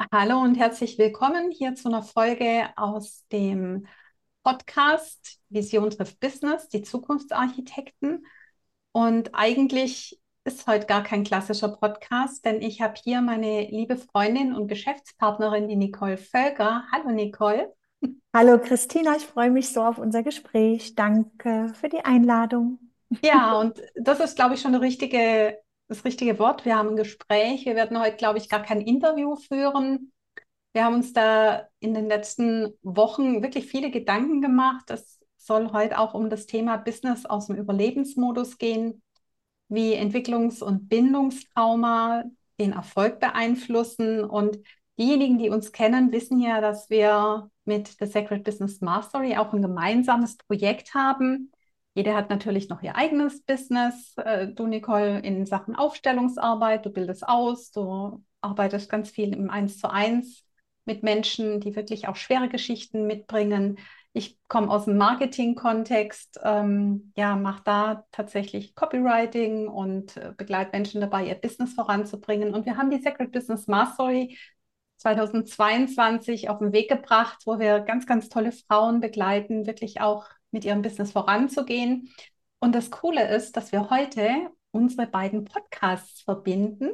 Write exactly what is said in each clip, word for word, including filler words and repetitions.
Hallo und herzlich willkommen hier zu einer Folge aus dem Podcast Vision trifft Business, die Zukunftsarchitekten. Und eigentlich ist heute gar kein klassischer Podcast, denn ich habe hier meine liebe Freundin und Geschäftspartnerin, die Nicole Völker. Hallo Nicole. Hallo Christina, ich freue mich so auf unser Gespräch. Danke für die Einladung. Ja, und das ist, glaube ich, schon eine richtige, das richtige Wort. Wir haben ein Gespräch. Wir werden heute, glaube ich, gar kein Interview führen. Wir haben uns da in den letzten Wochen wirklich viele Gedanken gemacht. Es soll heute auch um das Thema Business aus dem Überlebensmodus gehen, wie Entwicklungs- und Bindungstrauma den Erfolg beeinflussen. Und diejenigen, die uns kennen, wissen ja, dass wir mit The Sacred Business Mastery auch ein gemeinsames Projekt haben. Jeder hat natürlich noch ihr eigenes Business. Äh, Du, Nicole, in Sachen Aufstellungsarbeit, du bildest aus, du arbeitest ganz viel im Eins zu eins mit Menschen, die wirklich auch schwere Geschichten mitbringen. Ich komme aus dem Marketing-Kontext, ähm, ja, mache da tatsächlich Copywriting und äh, begleite Menschen dabei, ihr Business voranzubringen. Und wir haben die Sacred Business Mastery zweitausendzweiundzwanzig auf den Weg gebracht, wo wir ganz, ganz tolle Frauen begleiten, wirklich auch mit ihrem Business voranzugehen. Und das Coole ist, dass wir heute unsere beiden Podcasts verbinden.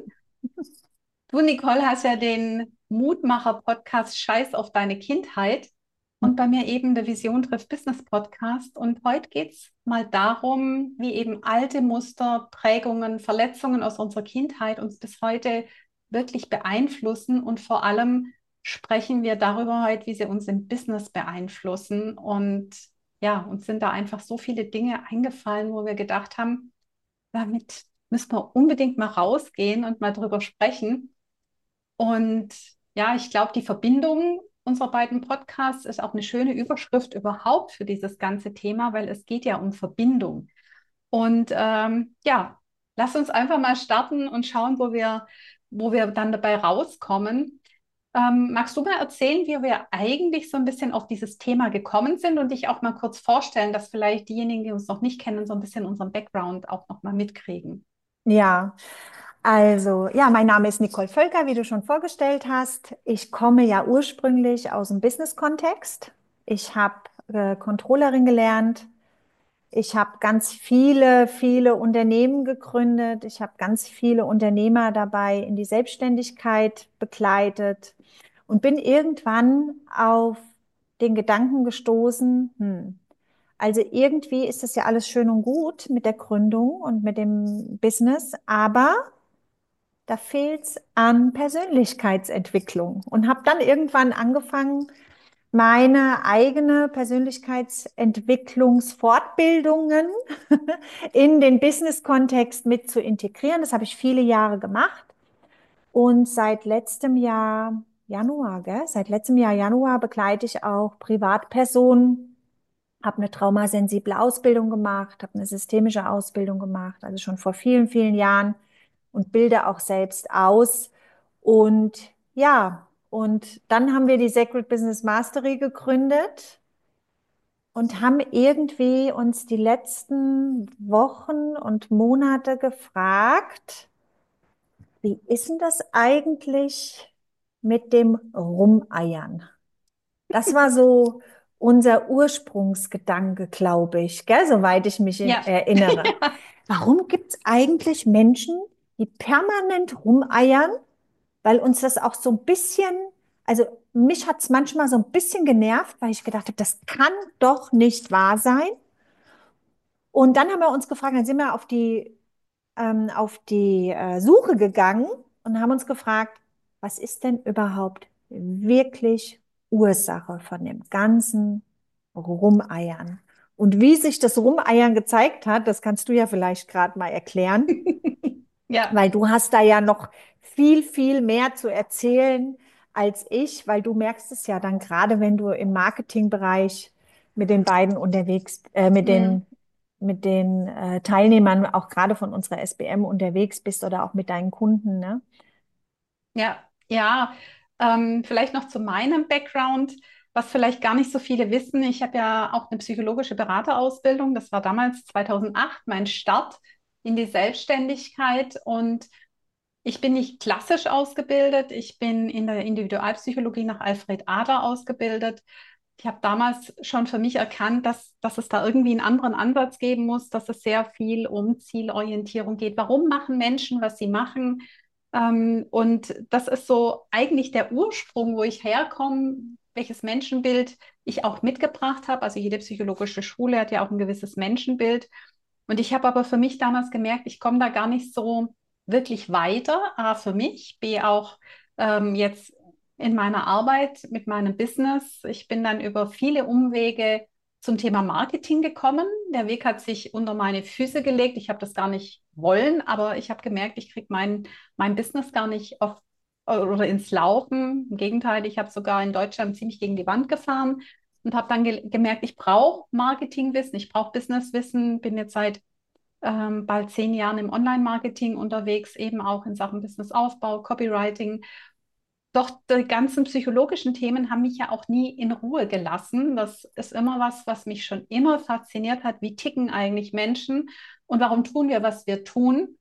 Du, Nicole, hast ja den Mutmacher-Podcast Scheiß auf deine Kindheit und bei mir eben der Vision trifft Business Podcast. Und heute geht es mal darum, wie eben alte Muster, Prägungen, Verletzungen aus unserer Kindheit uns bis heute wirklich beeinflussen. Und vor allem sprechen wir darüber heute, wie sie uns im Business beeinflussen. Und ja, uns sind da einfach so viele Dinge eingefallen, wo wir gedacht haben, damit müssen wir unbedingt mal rausgehen und mal drüber sprechen. Und ja, ich glaube, die Verbindung unserer beiden Podcasts ist auch eine schöne Überschrift überhaupt für dieses ganze Thema, weil es geht ja um Verbindung. Und ähm, ja, lass uns einfach mal starten und schauen, wo wir, wo wir dann dabei rauskommen. Ähm, magst du mal erzählen, wie wir eigentlich so ein bisschen auf dieses Thema gekommen sind und dich auch mal kurz vorstellen, dass vielleicht diejenigen, die uns noch nicht kennen, so ein bisschen unseren Background auch noch mal mitkriegen? Ja, also ja, mein Name ist Nicole Völker, wie du schon vorgestellt hast. Ich komme ja ursprünglich aus dem Business-Kontext. Ich habe äh, Controllerin gelernt. Ich habe ganz viele, viele Unternehmen gegründet. Ich habe ganz viele Unternehmer dabei in die Selbstständigkeit begleitet und bin irgendwann auf den Gedanken gestoßen, hm, also irgendwie ist das ja alles schön und gut mit der Gründung und mit dem Business, aber da fehlt es an Persönlichkeitsentwicklung und habe dann irgendwann angefangen, meine eigene Persönlichkeitsentwicklungsfortbildungen in den Business-Kontext mit zu integrieren. Das habe ich viele Jahre gemacht und seit letztem Jahr Januar, gell? Seit letztem Jahr Januar begleite ich auch Privatpersonen, habe eine traumasensible Ausbildung gemacht, habe eine systemische Ausbildung gemacht, also schon vor vielen, vielen Jahren und bilde auch selbst aus. Und ja, und dann haben wir die Sacred Business Mastery gegründet und haben irgendwie uns die letzten Wochen und Monate gefragt, wie ist denn das eigentlich mit dem Rumeiern? Das war so unser Ursprungsgedanke, glaube ich, gell, soweit ich mich Ja. erinnere. Warum gibt es eigentlich Menschen, die permanent rumeiern? Weil uns das auch so ein bisschen, also mich hat es manchmal so ein bisschen genervt, weil ich gedacht habe, das kann doch nicht wahr sein. Und dann haben wir uns gefragt, dann sind wir auf die, ähm, auf die äh, Suche gegangen und haben uns gefragt, was ist denn überhaupt wirklich Ursache von dem ganzen Rumeiern? Und wie sich das Rumeiern gezeigt hat, das kannst du ja vielleicht gerade mal erklären, Ja. weil du hast da ja noch viel, viel mehr zu erzählen als ich, weil du merkst es ja dann gerade, wenn du im Marketingbereich mit den beiden unterwegs, äh, mit Hm. den, mit den äh, Teilnehmern auch gerade von unserer S B M unterwegs bist oder auch mit deinen Kunden, ne? Ja, ja, ähm, vielleicht noch zu meinem Background, was vielleicht gar nicht so viele wissen. Ich habe ja auch eine psychologische Beraterausbildung. Das war damals zweitausendacht mein Start in die Selbstständigkeit. Und Ich bin nicht klassisch ausgebildet. Ich bin in der Individualpsychologie nach Alfred Adler ausgebildet. Ich habe damals schon für mich erkannt, dass, dass es da irgendwie einen anderen Ansatz geben muss, dass es sehr viel um Zielorientierung geht. Warum machen Menschen, was sie machen? Ähm, und das ist so eigentlich der Ursprung, wo ich herkomme, welches Menschenbild ich auch mitgebracht habe. Also jede psychologische Schule hat ja auch ein gewisses Menschenbild. Und ich habe aber für mich damals gemerkt, ich komme da gar nicht so wirklich weiter. A, für mich, B, auch ähm, jetzt in meiner Arbeit mit meinem Business. Ich bin dann über viele Umwege zum Thema Marketing gekommen. Der Weg hat sich unter meine Füße gelegt. Ich habe das gar nicht wollen, aber ich habe gemerkt, ich kriege mein, mein Business gar nicht auf oder ins Laufen. Im Gegenteil, ich habe sogar in Deutschland ziemlich gegen die Wand gefahren und habe dann ge gemerkt, ich brauche Marketingwissen, ich brauche Businesswissen, bin jetzt seit ähm, bald zehn Jahren im Online-Marketing unterwegs, eben auch in Sachen Businessaufbau, Copywriting. Doch die ganzen psychologischen Themen haben mich ja auch nie in Ruhe gelassen. Das ist immer was, was mich schon immer fasziniert hat. Wie ticken eigentlich Menschen und warum tun wir, was wir tun?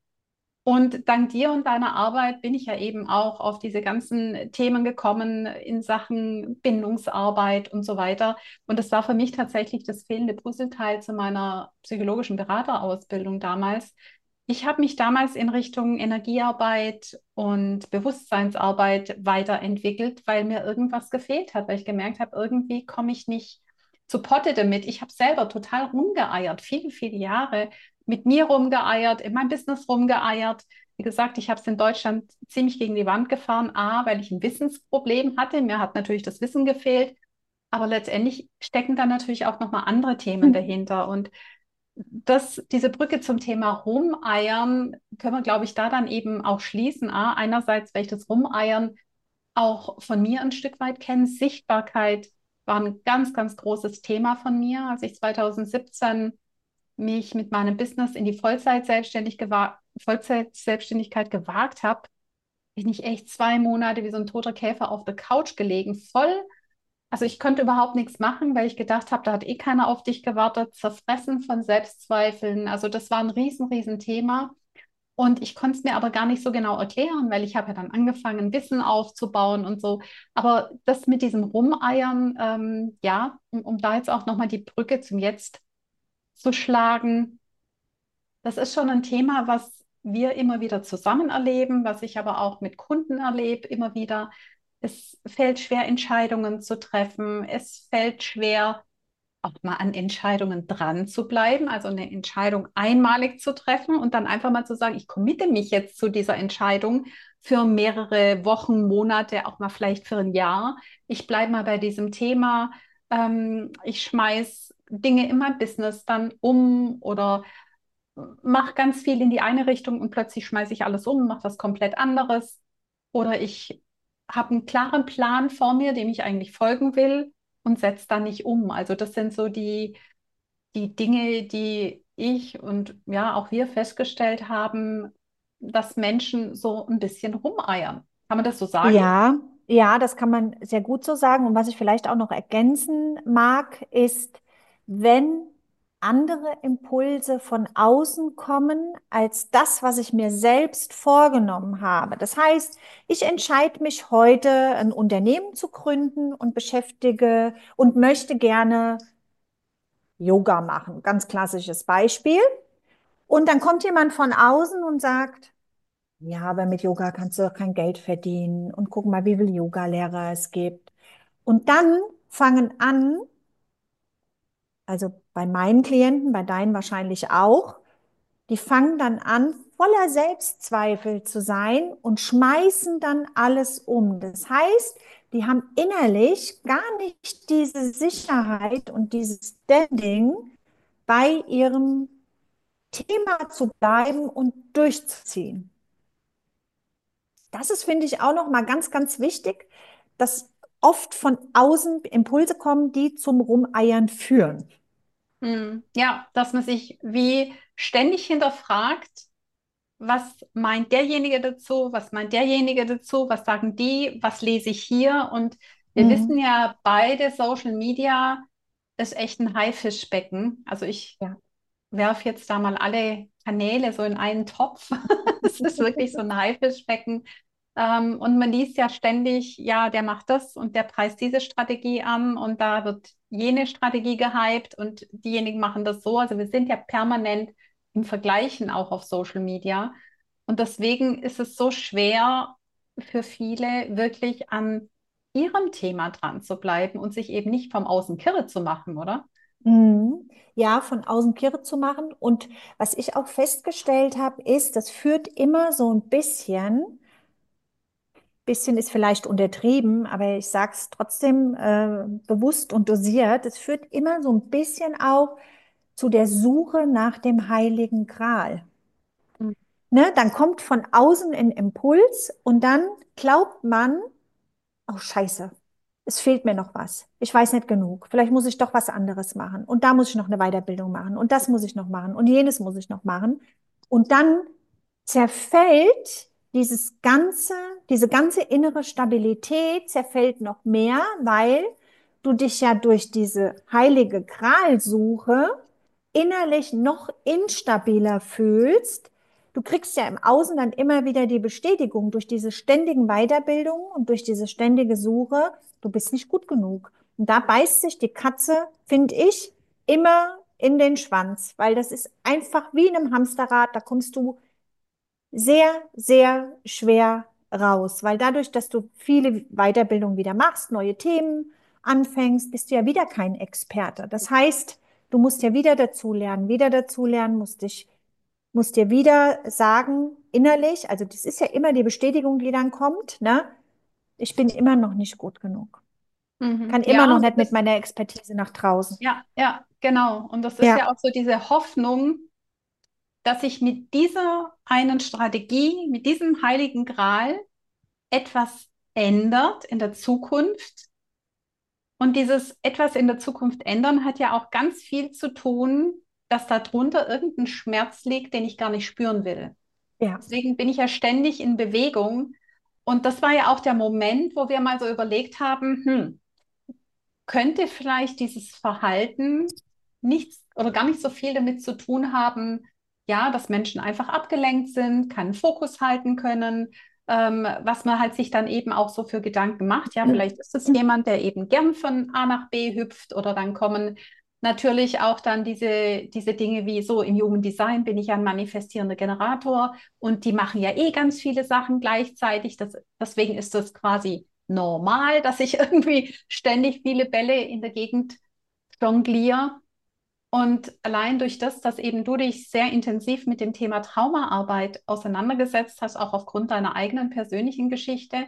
Und dank dir und deiner Arbeit bin ich ja eben auch auf diese ganzen Themen gekommen in Sachen Bindungsarbeit und so weiter. Und das war für mich tatsächlich das fehlende Puzzleteil zu meiner psychologischen Beraterausbildung damals. Ich habe mich damals in Richtung Energiearbeit und Bewusstseinsarbeit weiterentwickelt, weil mir irgendwas gefehlt hat, weil ich gemerkt habe, irgendwie komme ich nicht zu Potte damit. Ich habe selber total rumgeeiert, viele, viele Jahre mit mir rumgeeiert, in meinem Business rumgeeiert. Wie gesagt, ich habe es in Deutschland ziemlich gegen die Wand gefahren. A, weil ich ein Wissensproblem hatte. Mir hat natürlich das Wissen gefehlt. Aber letztendlich stecken da natürlich auch nochmal andere Themen dahinter. Und das, diese Brücke zum Thema Rumeiern können wir, glaube ich, da dann eben auch schließen. A, einerseits, weil ich das Rumeiern auch von mir ein Stück weit kenne. Sichtbarkeit war ein ganz, ganz großes Thema von mir, als ich zwanzig siebzehn mich mit meinem Business in die Vollzeit-Selbstständig gewa Vollzeit-Selbstständigkeit gewagt habe, bin ich echt zwei Monate wie so ein toter Käfer auf der Couch gelegen, voll. Also ich konnte überhaupt nichts machen, weil ich gedacht habe, da hat eh keiner auf dich gewartet, zerfressen von Selbstzweifeln. Also das war ein riesen, riesen Thema. Und ich konnte es mir aber gar nicht so genau erklären, weil ich habe ja dann angefangen, Wissen aufzubauen und so. Aber das mit diesem Rumeiern, ähm, ja, um, um da jetzt auch nochmal die Brücke zum Jetzt zu schlagen, das ist schon ein Thema, was wir immer wieder zusammen erleben, was ich aber auch mit Kunden erlebe, immer wieder. Es fällt schwer, Entscheidungen zu treffen. Es fällt schwer, auch mal an Entscheidungen dran zu bleiben, also eine Entscheidung einmalig zu treffen und dann einfach mal zu sagen, ich committe mich jetzt zu dieser Entscheidung für mehrere Wochen, Monate, auch mal vielleicht für ein Jahr. Ich bleibe mal bei diesem Thema. Ähm, ich schmeiß Dinge in mein Business dann um oder mache ganz viel in die eine Richtung und plötzlich schmeiße ich alles um, mache was komplett anderes. Oder ich habe einen klaren Plan vor mir, dem ich eigentlich folgen will und setze dann nicht um. Also das sind so die, die Dinge, die ich und ja auch wir festgestellt haben, dass Menschen so ein bisschen rumeiern. Kann man das so sagen? Ja, ja, das kann man sehr gut so sagen. Und was ich vielleicht auch noch ergänzen mag, ist, wenn andere Impulse von außen kommen als das, was ich mir selbst vorgenommen habe. Das heißt, ich entscheide mich heute, ein Unternehmen zu gründen und beschäftige und möchte gerne Yoga machen. Ganz klassisches Beispiel. Und dann kommt jemand von außen und sagt, ja, aber mit Yoga kannst du doch kein Geld verdienen. Und guck mal, wie viele Yoga-Lehrer es gibt. Und dann fangen an, also bei meinen Klienten, bei deinen wahrscheinlich auch, die fangen dann an, voller Selbstzweifel zu sein und schmeißen dann alles um. Das heißt, die haben innerlich gar nicht diese Sicherheit und dieses Standing, bei ihrem Thema zu bleiben und durchzuziehen. Das ist, finde ich, auch noch mal ganz, ganz wichtig, dass oft von außen Impulse kommen, die zum Rumeiern führen. Hm. Ja, dass man sich wie ständig hinterfragt, was meint derjenige dazu, was meint derjenige dazu, was sagen die, was lese ich hier? Und wir wissen Mhm. ja beide, Social Media ist echt ein Haifischbecken. Also ich Ja. werfe jetzt da mal alle Kanäle so in einen Topf. Das ist wirklich so ein Haifischbecken. Ähm, und man liest ja ständig, ja, der macht das und der preist diese Strategie an und da wird jene Strategie gehypt und diejenigen machen das so. Also wir sind ja permanent im Vergleichen auch auf Social Media. Und deswegen ist es so schwer für viele wirklich an ihrem Thema dran zu bleiben und sich eben nicht vom Außen kirre zu machen, oder? Mhm. Ja, von außen kirre zu machen. Und was ich auch festgestellt habe, ist, das führt immer so ein bisschen, bisschen ist vielleicht untertrieben, aber ich sage es trotzdem äh, bewusst und dosiert, es führt immer so ein bisschen auch zu der Suche nach dem Heiligen Gral. Mhm. Ne? Dann kommt von außen ein Impuls und dann glaubt man, oh, scheiße. Es fehlt mir noch was. Ich weiß nicht genug. Vielleicht muss ich doch was anderes machen. Und da muss ich noch eine Weiterbildung machen. Und das muss ich noch machen. Und jenes muss ich noch machen. Und dann zerfällt dieses ganze, diese ganze innere Stabilität zerfällt noch mehr, weil du dich ja durch diese heilige Gralsuche innerlich noch instabiler fühlst. Du kriegst ja im Außen dann immer wieder die Bestätigung durch diese ständigen Weiterbildungen und durch diese ständige Suche, du bist nicht gut genug. Und da beißt sich die Katze, finde ich, immer in den Schwanz, weil das ist einfach wie in einem Hamsterrad, da kommst du sehr, sehr schwer raus, weil dadurch, dass du viele Weiterbildungen wieder machst, neue Themen anfängst, bist du ja wieder kein Experte. Das heißt, du musst ja wieder dazulernen, wieder dazulernen, musst dich, musst dir wieder sagen, innerlich, also das ist ja immer die Bestätigung, die dann kommt, ne? Ich bin immer noch nicht gut genug. Mhm. Kann immer Ja, noch und nicht das mit ist, meiner Expertise nach draußen. ja, ja, genau. Und das ist Ja, ja auch so diese Hoffnung, dass sich mit dieser einen Strategie, mit diesem heiligen Gral etwas ändert in der Zukunft. Und dieses etwas in der Zukunft ändern hat ja auch ganz viel zu tun, dass darunter irgendein Schmerz liegt, den ich gar nicht spüren will. ja. Deswegen bin ich ja ständig in Bewegung. Und das war ja auch der Moment, wo wir mal so überlegt haben, hm, könnte vielleicht dieses Verhalten nichts oder gar nicht so viel damit zu tun haben, ja, dass Menschen einfach abgelenkt sind, keinen Fokus halten können, ähm, was man halt sich dann eben auch so für Gedanken macht. Ja, vielleicht ist es jemand, der eben gern von A nach B hüpft oder dann kommen natürlich auch dann diese, diese Dinge wie so im Human Design bin ich ja ein manifestierender Generator und die machen ja eh ganz viele Sachen gleichzeitig. Das, deswegen ist das quasi normal, dass ich irgendwie ständig viele Bälle in der Gegend jongliere. Und allein durch das, dass eben du dich sehr intensiv mit dem Thema Traumaarbeit auseinandergesetzt hast, auch aufgrund deiner eigenen persönlichen Geschichte,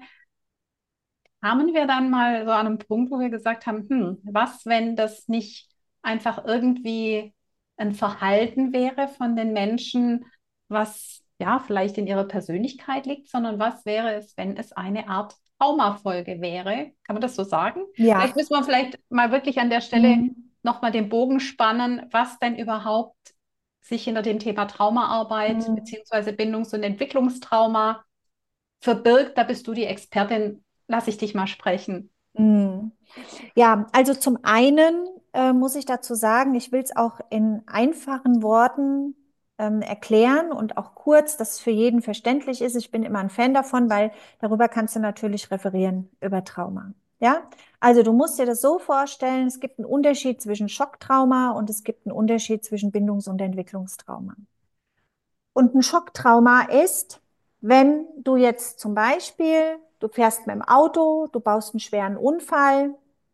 kamen wir dann mal so an einem Punkt, wo wir gesagt haben, hm, was, wenn das nicht einfach irgendwie ein Verhalten wäre von den Menschen, was ja vielleicht in ihrer Persönlichkeit liegt, sondern was wäre es, wenn es eine Art Traumafolge wäre? Kann man das so sagen? Vielleicht Ja. müssen wir vielleicht mal wirklich an der Stelle Mhm. nochmal den Bogen spannen, was denn überhaupt sich hinter dem Thema Traumaarbeit Mhm. beziehungsweise Bindungs- und Entwicklungstrauma verbirgt. Da bist du die Expertin. Lass ich dich mal sprechen. Mhm. Ja, also zum einen äh, muss ich dazu sagen, ich will es auch in einfachen Worten ähm, erklären und auch kurz, dass es für jeden verständlich ist. Ich bin immer ein Fan davon, weil darüber kannst du natürlich referieren über Trauma. Ja, also du musst dir das so vorstellen, es gibt einen Unterschied zwischen Schocktrauma und es gibt einen Unterschied zwischen Bindungs- und Entwicklungstrauma. Und ein Schocktrauma ist, wenn du jetzt zum Beispiel, du fährst mit dem Auto, du baust einen schweren Unfall,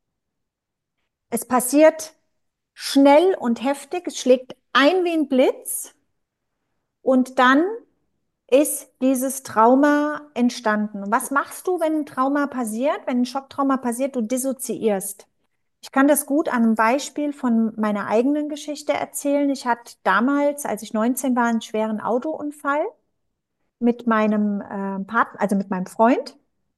es passiert schnell und heftig, es schlägt ein wie ein Blitz und dann ist dieses Trauma entstanden. Und was machst du, wenn ein Trauma passiert, wenn ein Schocktrauma passiert? Du dissoziierst. Ich kann das gut an einem Beispiel von meiner eigenen Geschichte erzählen. Ich hatte damals, als ich neunzehn war, einen schweren Autounfall mit meinem äh, Partner, also mit meinem Freund.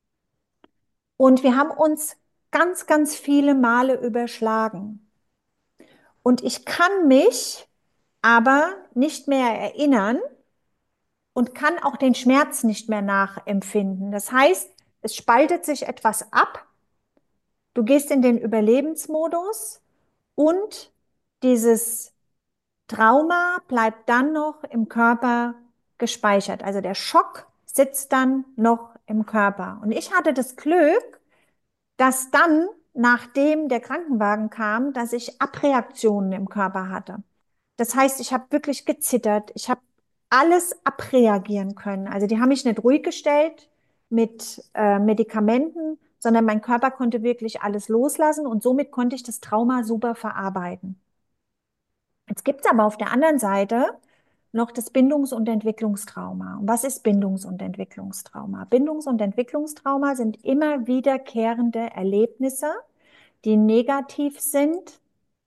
Und wir haben uns ganz, ganz viele Male überschlagen. Und ich kann mich aber nicht mehr erinnern und kann auch den Schmerz nicht mehr nachempfinden. Das heißt, es spaltet sich etwas ab. Du gehst in den Überlebensmodus und dieses Trauma bleibt dann noch im Körper gespeichert. Also der Schock sitzt dann noch im Körper. Und ich hatte das Glück, dass dann, nachdem der Krankenwagen kam, dass ich Abreaktionen im Körper hatte. Das heißt, ich habe wirklich gezittert. Ich habe alles abreagieren können. Also die haben mich nicht ruhig gestellt mit äh, Medikamenten, sondern mein Körper konnte wirklich alles loslassen und somit konnte ich das Trauma super verarbeiten. Jetzt gibt es aber auf der anderen Seite noch das Bindungs- und Entwicklungstrauma. Und was ist Bindungs- und Entwicklungstrauma? Bindungs- und Entwicklungstrauma sind immer wiederkehrende Erlebnisse, die negativ sind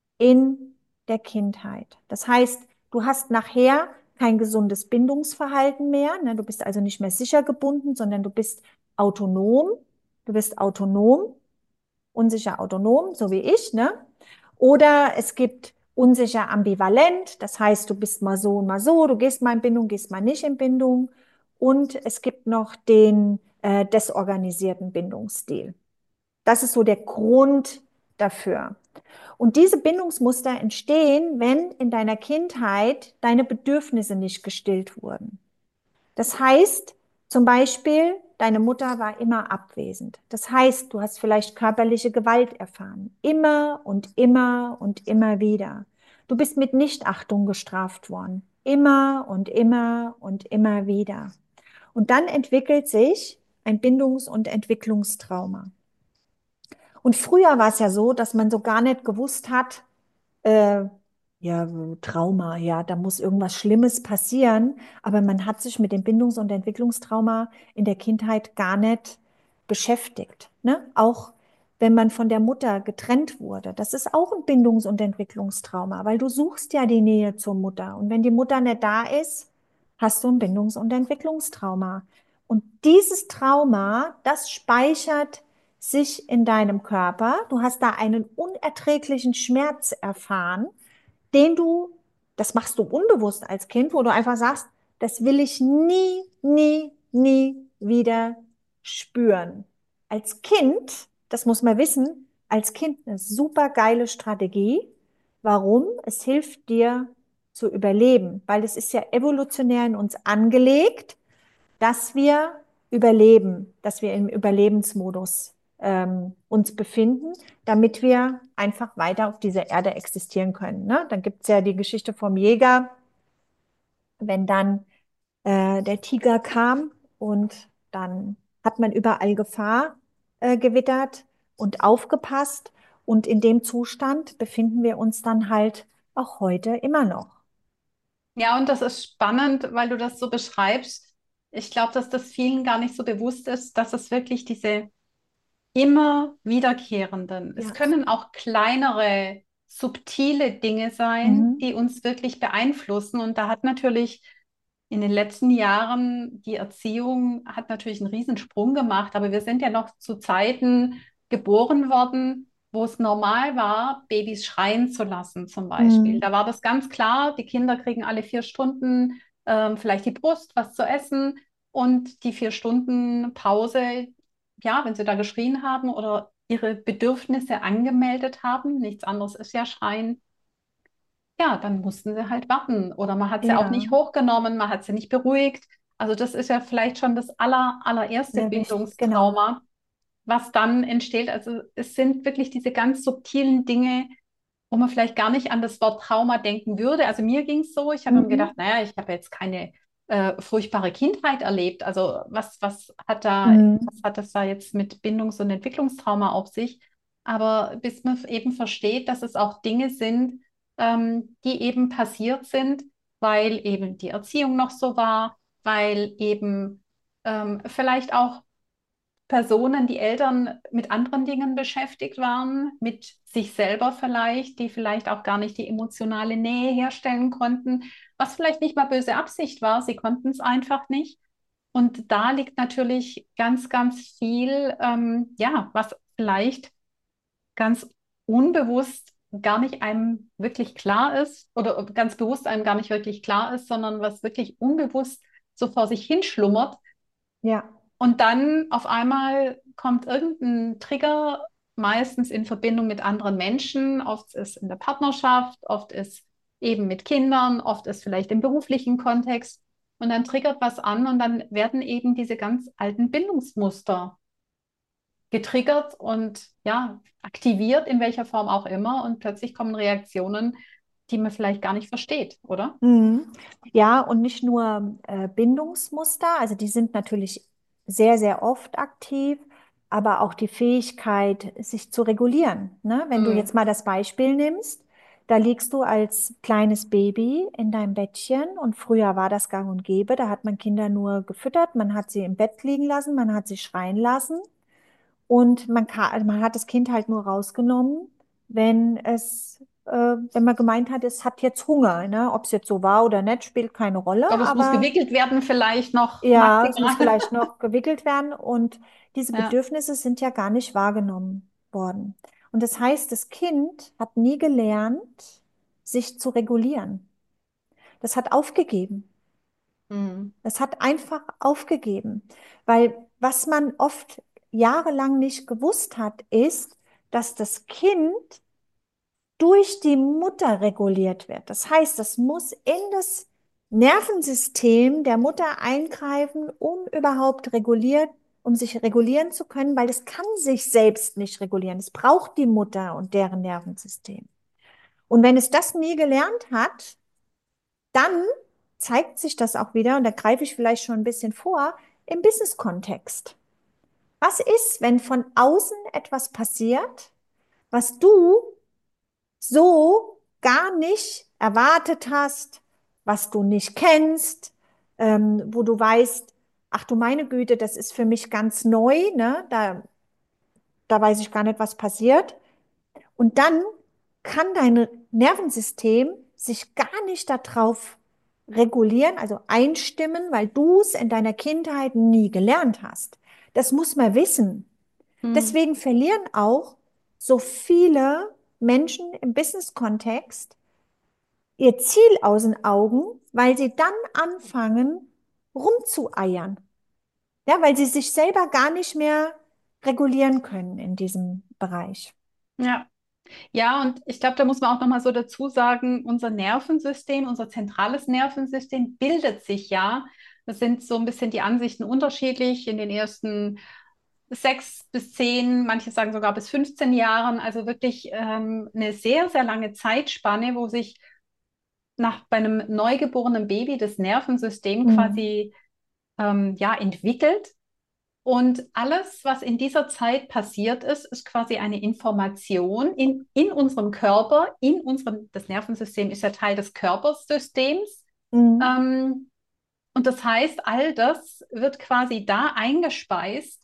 in der Kindheit. Das heißt, du hast nachher kein gesundes Bindungsverhalten mehr. Ne? Du bist also nicht mehr sicher gebunden, sondern du bist autonom. Du bist autonom, unsicher autonom, so wie ich. Ne? Oder es gibt unsicher ambivalent. Das heißt, du bist mal so und mal so. Du gehst mal in Bindung, gehst mal nicht in Bindung. Und es gibt noch den äh, desorganisierten Bindungsstil. Das ist so der Grund dafür. Und diese Bindungsmuster entstehen, wenn in deiner Kindheit deine Bedürfnisse nicht gestillt wurden. Das heißt, zum Beispiel, deine Mutter war immer abwesend. Das heißt, du hast vielleicht körperliche Gewalt erfahren. Immer und immer und immer wieder. Du bist mit Nichtachtung gestraft worden. Immer und immer und immer wieder. Und dann entwickelt sich ein Bindungs- und Entwicklungstrauma. Und früher war es ja so, dass man so gar nicht gewusst hat, äh, ja, Trauma, ja, da muss irgendwas Schlimmes passieren. Aber man hat sich mit dem Bindungs- und Entwicklungstrauma in der Kindheit gar nicht beschäftigt. Ne? Auch wenn man von der Mutter getrennt wurde. Das ist auch ein Bindungs- und Entwicklungstrauma, weil du suchst ja die Nähe zur Mutter. Und wenn die Mutter nicht da ist, hast du ein Bindungs- und Entwicklungstrauma. Und dieses Trauma, das speichert sich in deinem Körper. Du hast da einen unerträglichen Schmerz erfahren, den du, das machst du unbewusst als Kind, wo du einfach sagst, das will ich nie, nie, nie wieder spüren. Als Kind, das muss man wissen, als Kind eine super geile Strategie. Warum? Es hilft dir zu überleben, weil es ist ja evolutionär in uns angelegt, dass wir überleben, dass wir im Überlebensmodus ähm, uns befinden, damit wir einfach weiter auf dieser Erde existieren können. Ne? Dann gibt es ja die Geschichte vom Jäger, wenn dann äh, der Tiger kam und dann hat man überall Gefahr äh, gewittert und aufgepasst. Und in dem Zustand befinden wir uns dann halt auch heute immer noch. Ja, und das ist spannend, weil du das so beschreibst. Ich glaube, dass das vielen gar nicht so bewusst ist, dass es wirklich diese immer wiederkehrenden, es Ja. können auch kleinere, subtile Dinge sein, Mhm. die uns wirklich beeinflussen. Und da hat natürlich in den letzten Jahren die Erziehung hat natürlich einen Riesensprung gemacht, aber wir sind ja noch zu Zeiten geboren worden, wo es normal war, Babys schreien zu lassen, zum Beispiel. Mhm. Da war das ganz klar, die Kinder kriegen alle vier Stunden ähm, vielleicht die Brust, was zu essen und die vier Stunden Pause, ja, wenn sie da geschrien haben oder ihre Bedürfnisse angemeldet haben, nichts anderes ist ja Schreien, ja, dann mussten sie halt warten. Oder man hat sie auch Ja, nicht hochgenommen, man hat sie nicht beruhigt. Also das ist ja vielleicht schon das aller, allererste sehr wichtig, genau. Bindungstrauma, was dann entsteht. Also es sind wirklich diese ganz subtilen Dinge, wo man vielleicht gar nicht an das Wort Trauma denken würde. Also mir ging es so, ich habe mir gedacht, Mhm. naja, ich habe jetzt keine äh, furchtbare Kindheit erlebt. Also was, was hat da, Mhm. was hat das da jetzt mit Bindungs- und Entwicklungstrauma auf sich? Aber bis man eben versteht, dass es auch Dinge sind, ähm, die eben passiert sind, weil eben die Erziehung noch so war, weil eben ähm, vielleicht auch Personen, die Eltern mit anderen Dingen beschäftigt waren, mit sich selber vielleicht, die vielleicht auch gar nicht die emotionale Nähe herstellen konnten, was vielleicht nicht mal böse Absicht war, sie konnten es einfach nicht. Und da liegt natürlich ganz, ganz viel, ähm, ja, was vielleicht ganz unbewusst gar nicht einem wirklich klar ist oder ganz bewusst einem gar nicht wirklich klar ist, sondern was wirklich unbewusst so vor sich hinschlummert Ja, und dann auf einmal kommt irgendein Trigger, meistens in Verbindung mit anderen Menschen. Oft ist in der Partnerschaft, oft ist eben mit Kindern, oft ist vielleicht im beruflichen Kontext. und dann triggert was an und dann werden eben diese ganz alten Bindungsmuster getriggert und ja, aktiviert in welcher Form auch immer und plötzlich kommen Reaktionen, die man vielleicht gar nicht versteht, oder? Mhm. Ja, und nicht nur äh, Bindungsmuster, also die sind natürlich sehr, sehr oft aktiv, aber auch die Fähigkeit, sich zu regulieren. Ne? Wenn du Hm. jetzt mal das Beispiel nimmst, da liegst du als kleines Baby in deinem Bettchen und früher war das gang und gäbe, da hat man Kinder nur gefüttert, man hat sie im Bett liegen lassen, man hat sie schreien lassen. Und man kann, also man hat das Kind halt nur rausgenommen, wenn es, äh, wenn man gemeint hat, es hat jetzt Hunger, ne? Ob es jetzt so war oder nicht, spielt keine Rolle. Oder es muss Aber gewickelt werden, vielleicht noch ja, es muss maximal. vielleicht noch gewickelt werden. Und diese Ja. Bedürfnisse sind ja gar nicht wahrgenommen worden. Und das heißt, das Kind hat nie gelernt, sich zu regulieren. Das hat aufgegeben. Hm. Das hat einfach aufgegeben, weil was man oft jahrelang nicht gewusst hat, ist, dass das Kind durch die Mutter reguliert wird. Das heißt, das muss in das Nervensystem der Mutter eingreifen, um überhaupt reguliert, um sich regulieren zu können, weil es kann sich selbst nicht regulieren. Es braucht die Mutter und deren Nervensystem. Und wenn es das nie gelernt hat, dann zeigt sich das auch wieder, und da greife ich vielleicht schon ein bisschen vor, im Business-Kontext. Was ist, wenn von außen etwas passiert, was du so gar nicht erwartet hast, was du nicht kennst, ähm, wo du weißt, ach du meine Güte, das ist für mich ganz neu, ne? Da, da weiß ich gar nicht, was passiert. Und dann kann dein Nervensystem sich gar nicht darauf regulieren, also einstimmen, weil du es in deiner Kindheit nie gelernt hast. Das muss man wissen. Hm. Deswegen verlieren auch so viele Menschen im Business-Kontext ihr Ziel aus den Augen, weil sie dann anfangen, rumzueiern. Ja, weil sie sich selber gar nicht mehr regulieren können in diesem Bereich. Ja. Ja, und ich glaube, da muss man auch noch mal so dazu sagen, unser Nervensystem, unser zentrales Nervensystem bildet sich ja. Das sind so ein bisschen die Ansichten unterschiedlich in den ersten sechs bis zehn, manche sagen sogar bis fünfzehn Jahren. Also wirklich ähm, eine sehr, sehr lange Zeitspanne, wo sich nach bei einem neugeborenen Baby das Nervensystem Mhm. quasi ähm, ja, entwickelt. Und alles, was in dieser Zeit passiert ist, ist quasi eine Information in, in unserem Körper, in unserem, das Nervensystem ist ja Teil des Körpersystems. Mhm. Ähm, und das heißt, all das wird quasi da eingespeist.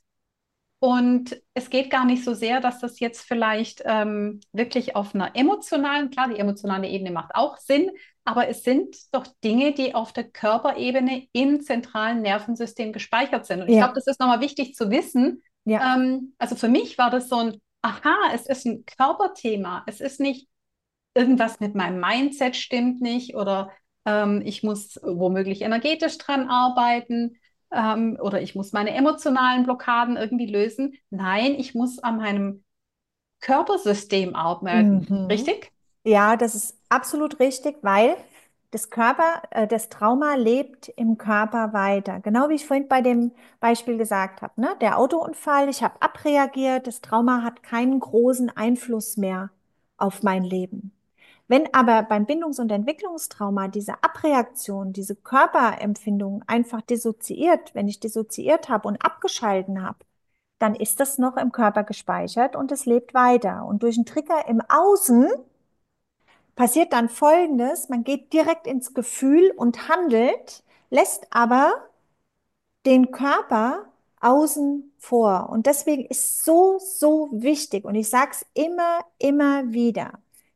Und es geht gar nicht so sehr, dass das jetzt vielleicht ähm, wirklich auf einer emotionalen, klar, die emotionale Ebene macht auch Sinn, aber es sind doch Dinge, die auf der Körperebene im zentralen Nervensystem gespeichert sind. Und ich glaube, Ja, das ist nochmal wichtig zu wissen. ja. Ähm, also für mich war das so ein, aha, es ist ein Körperthema. Es ist nicht irgendwas mit meinem Mindset stimmt nicht oder ähm, ich muss womöglich energetisch dran arbeiten ähm, oder ich muss meine emotionalen Blockaden irgendwie lösen. Nein, ich muss an meinem Körpersystem arbeiten. Mhm. Richtig? Ja, das ist absolut richtig, weil das Körper, äh, das Trauma lebt im Körper weiter. Genau wie ich vorhin bei dem Beispiel gesagt habe, ne? Der Autounfall, ich habe abreagiert, das Trauma hat keinen großen Einfluss mehr auf mein Leben. Wenn aber beim Bindungs- und Entwicklungstrauma diese Abreaktion, diese Körperempfindung einfach dissoziiert, wenn ich dissoziiert habe und abgeschalten habe, dann ist das noch im Körper gespeichert und es lebt weiter. Und durch einen Trigger im Außen passiert dann Folgendes: Man geht direkt ins Gefühl und handelt, lässt aber den Körper außen vor. Und deswegen ist so, so wichtig, und ich sage es immer, immer wieder,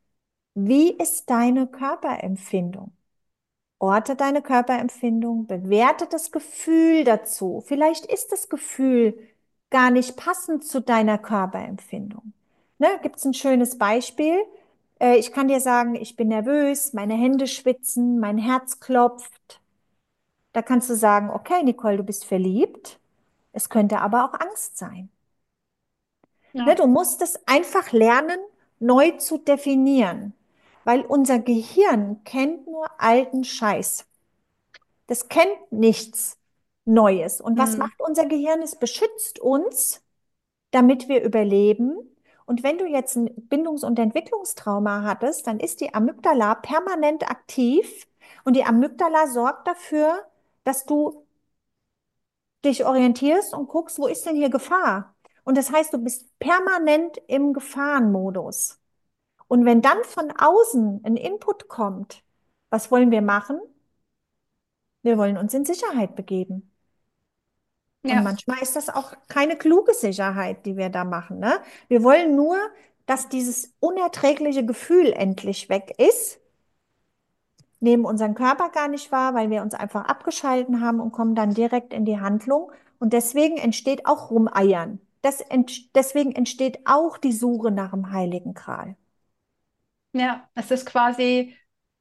wie ist deine Körperempfindung? Orte deine Körperempfindung, bewerte das Gefühl dazu. Vielleicht ist das Gefühl gar nicht passend zu deiner Körperempfindung. Ne, gibt es ein schönes Beispiel? Äh, ich kann dir sagen, ich bin nervös, meine Hände schwitzen, mein Herz klopft. Da kannst du sagen, okay, Nicole, du bist verliebt. Es könnte aber auch Angst sein. Ne, Ja. du musst es einfach lernen, neu zu definieren, weil unser Gehirn kennt nur alten Scheiß. Das kennt nichts Neues. Und was Mhm. macht unser Gehirn? Es beschützt uns, damit wir überleben. Und wenn du jetzt ein Bindungs- und Entwicklungstrauma hattest, dann ist die Amygdala permanent aktiv und die Amygdala sorgt dafür, dass du dich orientierst und guckst, wo ist denn hier Gefahr? Und das heißt, du bist permanent im Gefahrenmodus. Und wenn dann von außen ein Input kommt, was wollen wir machen? Wir wollen uns in Sicherheit begeben. Und Ja. manchmal ist das auch keine kluge Sicherheit, die wir da machen, ne? Wir wollen nur, dass dieses unerträgliche Gefühl endlich weg ist, nehmen unseren Körper gar nicht wahr, weil wir uns einfach abgeschalten haben und kommen dann direkt in die Handlung. Und deswegen entsteht auch Rumeiern. Das ent deswegen entsteht auch die Suche nach dem Heiligen Gral. Ja, es ist quasi,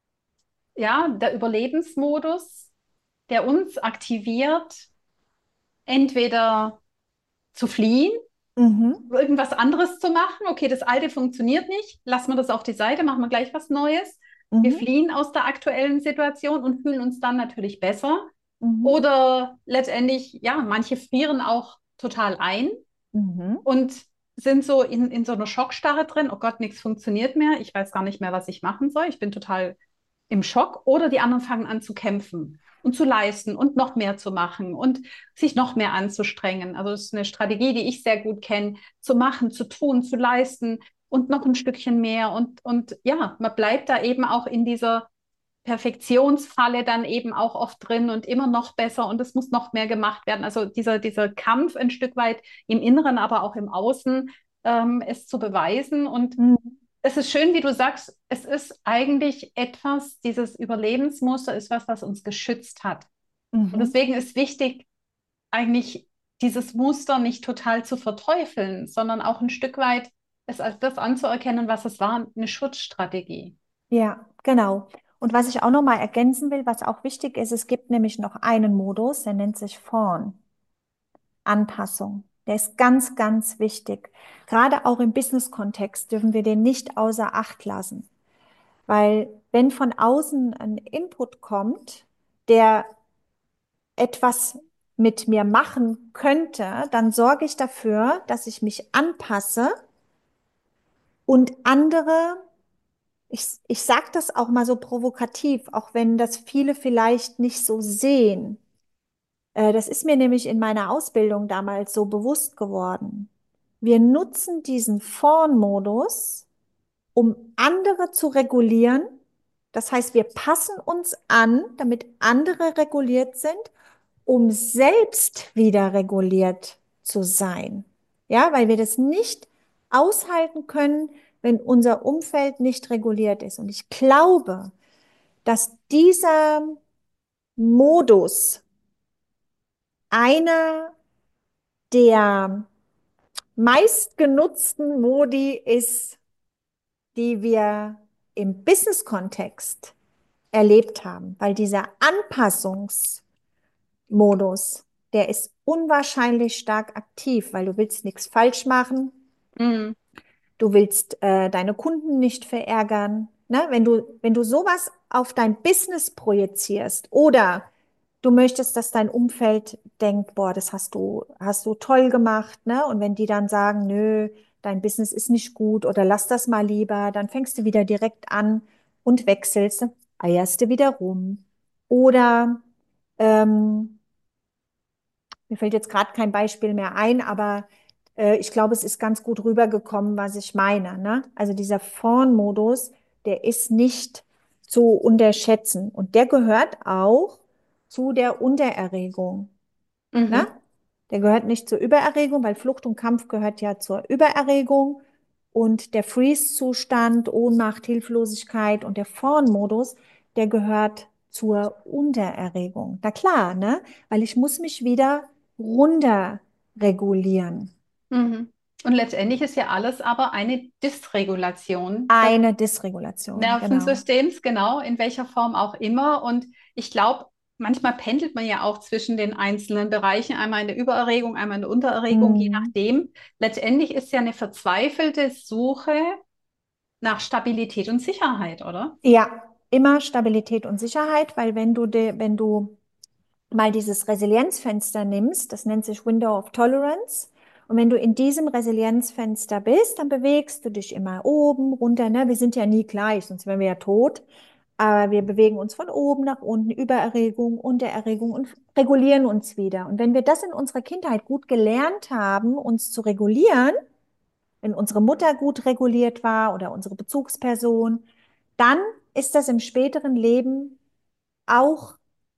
ja, der Überlebensmodus, der uns aktiviert, entweder zu fliehen, Mhm. irgendwas anderes zu machen. Okay, das Alte funktioniert nicht. Lassen wir das auf die Seite, machen wir gleich was Neues. Wir Mhm. fliehen aus der aktuellen Situation und fühlen uns dann natürlich besser. Mhm. Oder letztendlich, ja, manche frieren auch total ein Mhm. und sind so in, in so einer Schockstarre drin. Oh Gott, nichts funktioniert mehr. Ich weiß gar nicht mehr, was ich machen soll. Ich bin total im Schock. Oder die anderen fangen an zu kämpfen und zu leisten und noch mehr zu machen und sich noch mehr anzustrengen. Also das ist eine Strategie, die ich sehr gut kenne, zu machen, zu tun, zu leisten und noch ein Stückchen mehr. Und, und ja, man bleibt da eben auch in dieser Perfektionsfalle dann eben auch oft drin und immer noch besser und es muss noch mehr gemacht werden. Also dieser, dieser Kampf ein Stück weit im Inneren, aber auch im Außen, ähm, es zu beweisen. Und Mhm. es ist schön, wie du sagst, es ist eigentlich etwas, dieses Überlebensmuster ist was, was uns geschützt hat. Und Mhm. deswegen ist wichtig, eigentlich dieses Muster nicht total zu verteufeln, sondern auch ein Stück weit es als das anzuerkennen, was es war, eine Schutzstrategie. Ja, genau. Und was ich auch noch mal ergänzen will, was auch wichtig ist, es gibt nämlich noch einen Modus, der nennt sich Fawn, Anpassung. Der ist ganz, ganz wichtig. Gerade auch im Business-Kontext dürfen wir den nicht außer Acht lassen. Weil wenn von außen ein Input kommt, der etwas mit mir machen könnte, dann sorge ich dafür, dass ich mich anpasse und andere, ich, ich sage das auch mal so provokativ, auch wenn das viele vielleicht nicht so sehen. Äh, das ist mir nämlich in meiner Ausbildung damals so bewusst geworden. Wir nutzen diesen Fawn-Modus, um andere zu regulieren. Das heißt, wir passen uns an, damit andere reguliert sind, um selbst wieder reguliert zu sein. Ja, weil wir das nicht aushalten können, wenn unser Umfeld nicht reguliert ist. Und ich glaube, dass dieser Modus einer der meistgenutzten Modi ist, die wir im Business-Kontext erlebt haben, weil dieser Anpassungsmodus, der ist unwahrscheinlich stark aktiv, weil du willst nichts falsch machen, Mhm. du willst äh, deine Kunden nicht verärgern. Ne? Wenn du, wenn du sowas auf dein Business projizierst oder du möchtest, dass dein Umfeld denkt, boah, das hast du, hast du toll gemacht, ne? Und wenn die dann sagen, nö, dein Business ist nicht gut oder lass das mal lieber, dann fängst du wieder direkt an und wechselst, dann eierst du wieder rum. Oder ähm, mir fällt jetzt gerade kein Beispiel mehr ein, aber äh, ich glaube, es ist ganz gut rübergekommen, was ich meine, ne? Also dieser Fawn-Modus, der ist nicht zu unterschätzen und der gehört auch zu der Untererregung. Ne? Mhm. Der gehört nicht zur Übererregung, weil Flucht und Kampf gehört ja zur Übererregung. Und der Freeze-Zustand, Ohnmacht, Hilflosigkeit und der Fawn-Modus, der gehört zur Untererregung. Na klar, ne? Weil ich muss mich wieder runter regulieren. Mhm. Und letztendlich ist ja alles aber eine Dysregulation des Eine Dysregulation, genau. Nervensystems, genau, in welcher Form auch immer. Und ich glaube, manchmal pendelt man ja auch zwischen den einzelnen Bereichen, einmal in der Übererregung, einmal in der Untererregung, je Mm. nachdem. Letztendlich ist ja eine verzweifelte Suche nach Stabilität und Sicherheit, oder? Ja, immer Stabilität und Sicherheit, weil wenn du de, wenn du mal dieses Resilienzfenster nimmst, das nennt sich Window of Tolerance. Und wenn du in diesem Resilienzfenster bist, dann bewegst du dich immer oben, runter, ne? Wir sind ja nie gleich, sonst wären wir ja tot. Aber wir bewegen uns von oben nach unten, Übererregung, Untererregung und regulieren uns wieder. Und wenn wir das in unserer Kindheit gut gelernt haben, uns zu regulieren, wenn unsere Mutter gut reguliert war oder unsere Bezugsperson, dann ist das im späteren Leben auch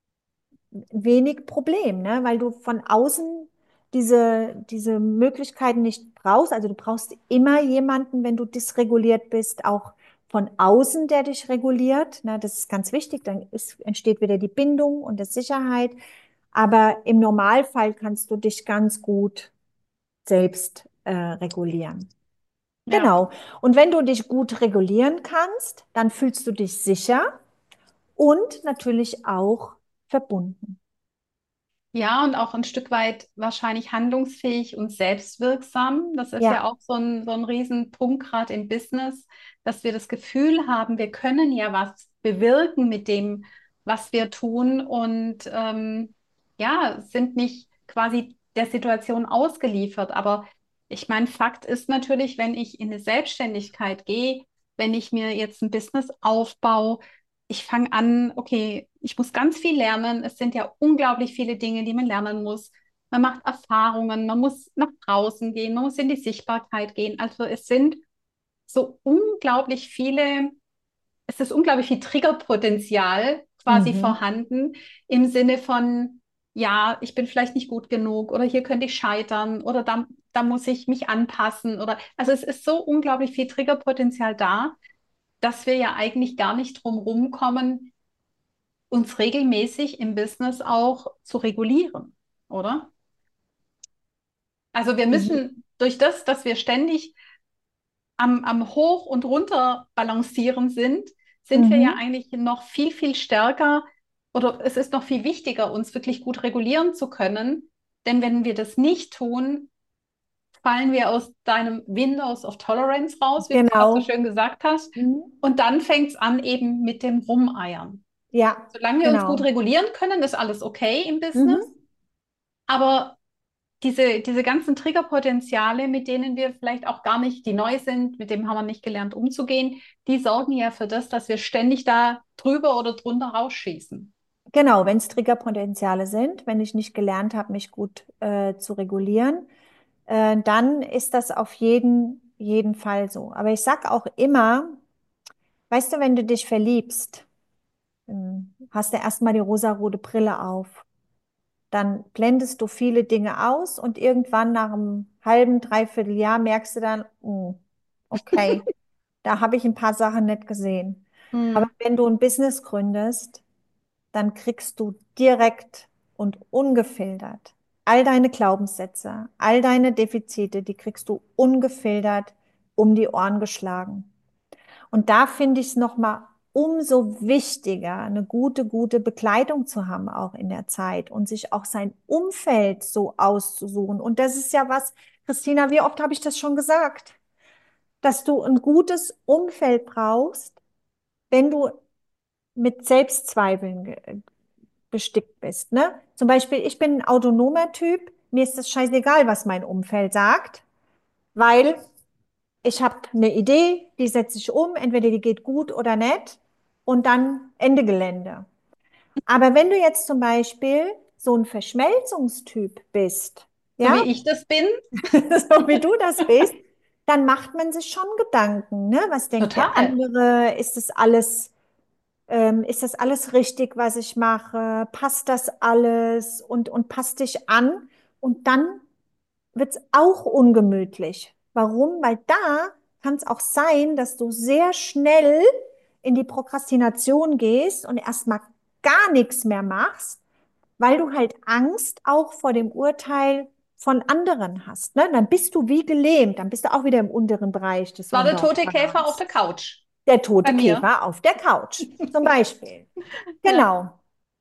wenig Problem, ne? Weil du von außen diese, diese Möglichkeiten nicht brauchst. Also du brauchst immer jemanden, wenn du dysreguliert bist, auch von außen, der dich reguliert. Ne? Das ist ganz wichtig. Dann ist, entsteht wieder die Bindung und die Sicherheit. Aber im Normalfall kannst du dich ganz gut selbst äh, regulieren. Ja. Genau. Und wenn du dich gut regulieren kannst, dann fühlst du dich sicher und natürlich auch verbunden. Ja, und auch ein Stück weit wahrscheinlich handlungsfähig und selbstwirksam. Das ist ja Ja. auch so ein, so ein Riesenpunkt gerade im Business, dass wir das Gefühl haben, wir können ja was bewirken mit dem, was wir tun und ähm, ja, sind nicht quasi der Situation ausgeliefert. Aber ich meine, Fakt ist natürlich, wenn ich in eine Selbstständigkeit gehe, wenn ich mir jetzt ein Business aufbaue, ich fange an, okay, ich muss ganz viel lernen. Es sind ja unglaublich viele Dinge, die man lernen muss. Man macht Erfahrungen, man muss nach draußen gehen, man muss in die Sichtbarkeit gehen. Also es sind so unglaublich viele, es ist unglaublich viel Triggerpotenzial quasi Mhm. vorhanden im Sinne von, ja, ich bin vielleicht nicht gut genug oder hier könnte ich scheitern oder da, da muss ich mich anpassen oder, also es ist so unglaublich viel Triggerpotenzial da, dass wir ja eigentlich gar nicht drum rumkommen, uns regelmäßig im Business auch zu regulieren, oder? Also wir müssen durch das, dass wir ständig am, am Hoch und runter balancieren sind, sind wir ja Mhm. eigentlich noch viel, viel stärker oder es ist noch viel wichtiger, uns wirklich gut regulieren zu können. Denn wenn wir das nicht tun, fallen wir aus deinem Windows of Tolerance raus, wie du es gerade so Genau. schön gesagt hast. Mhm. Und dann fängt es an eben mit dem Rumeiern. Ja, Solange wir uns gut genau. regulieren können, ist alles okay im Business. Mhm. Aber diese, diese ganzen Triggerpotenziale, mit denen wir vielleicht auch gar nicht, die neu sind, mit denen haben wir nicht gelernt umzugehen, die sorgen ja für das, dass wir ständig da drüber oder drunter rausschießen. Genau, wenn es Triggerpotenziale sind, wenn ich nicht gelernt habe, mich gut äh, zu regulieren, äh, dann ist das auf jeden, jeden Fall so. Aber ich sag auch immer, weißt du, wenn du dich verliebst, dann hast du erstmal die rosarote Brille auf. Dann blendest du viele Dinge aus und irgendwann nach einem halben, dreiviertel Jahr merkst du dann, oh, okay, da habe ich ein paar Sachen nicht gesehen. Aber Hm. wenn du ein Business gründest, dann kriegst du direkt und ungefiltert all deine Glaubenssätze, all deine Defizite, die kriegst du ungefiltert um die Ohren geschlagen. Und da finde ich es nochmal umso wichtiger, eine gute, gute Begleitung zu haben, auch in der Zeit und sich auch sein Umfeld so auszusuchen. Und das ist ja was, Christina, wie oft habe ich das schon gesagt, dass du ein gutes Umfeld brauchst, wenn du mit Selbstzweifeln ge- bestickt bist, ne? Zum Beispiel, ich bin ein autonomer Typ, mir ist das scheißegal, was mein Umfeld sagt, weil ich habe eine Idee, die setze ich um, entweder die geht gut oder nicht und dann Ende Gelände. Aber wenn du jetzt zum Beispiel so ein Verschmelzungstyp bist, So wie ja, ich das bin, so wie du das bist, dann macht man sich schon Gedanken, ne? Was denkt der total. andere? Ist das alles, ähm, ist das alles richtig, was ich mache? Passt das alles? Und, und passt dich an? Und dann wird es auch ungemütlich. Warum? Weil da kann es auch sein, dass du sehr schnell in die Prokrastination gehst und erstmal gar nichts mehr machst, weil du halt Angst auch vor dem Urteil von anderen hast. Ne? Dann bist du wie gelähmt, dann bist du auch wieder im unteren Bereich des War der Window of tote Käfer auf Tolerance. der Couch Der bei tote mir. Käfer auf der Couch, zum Beispiel. Ja. Genau.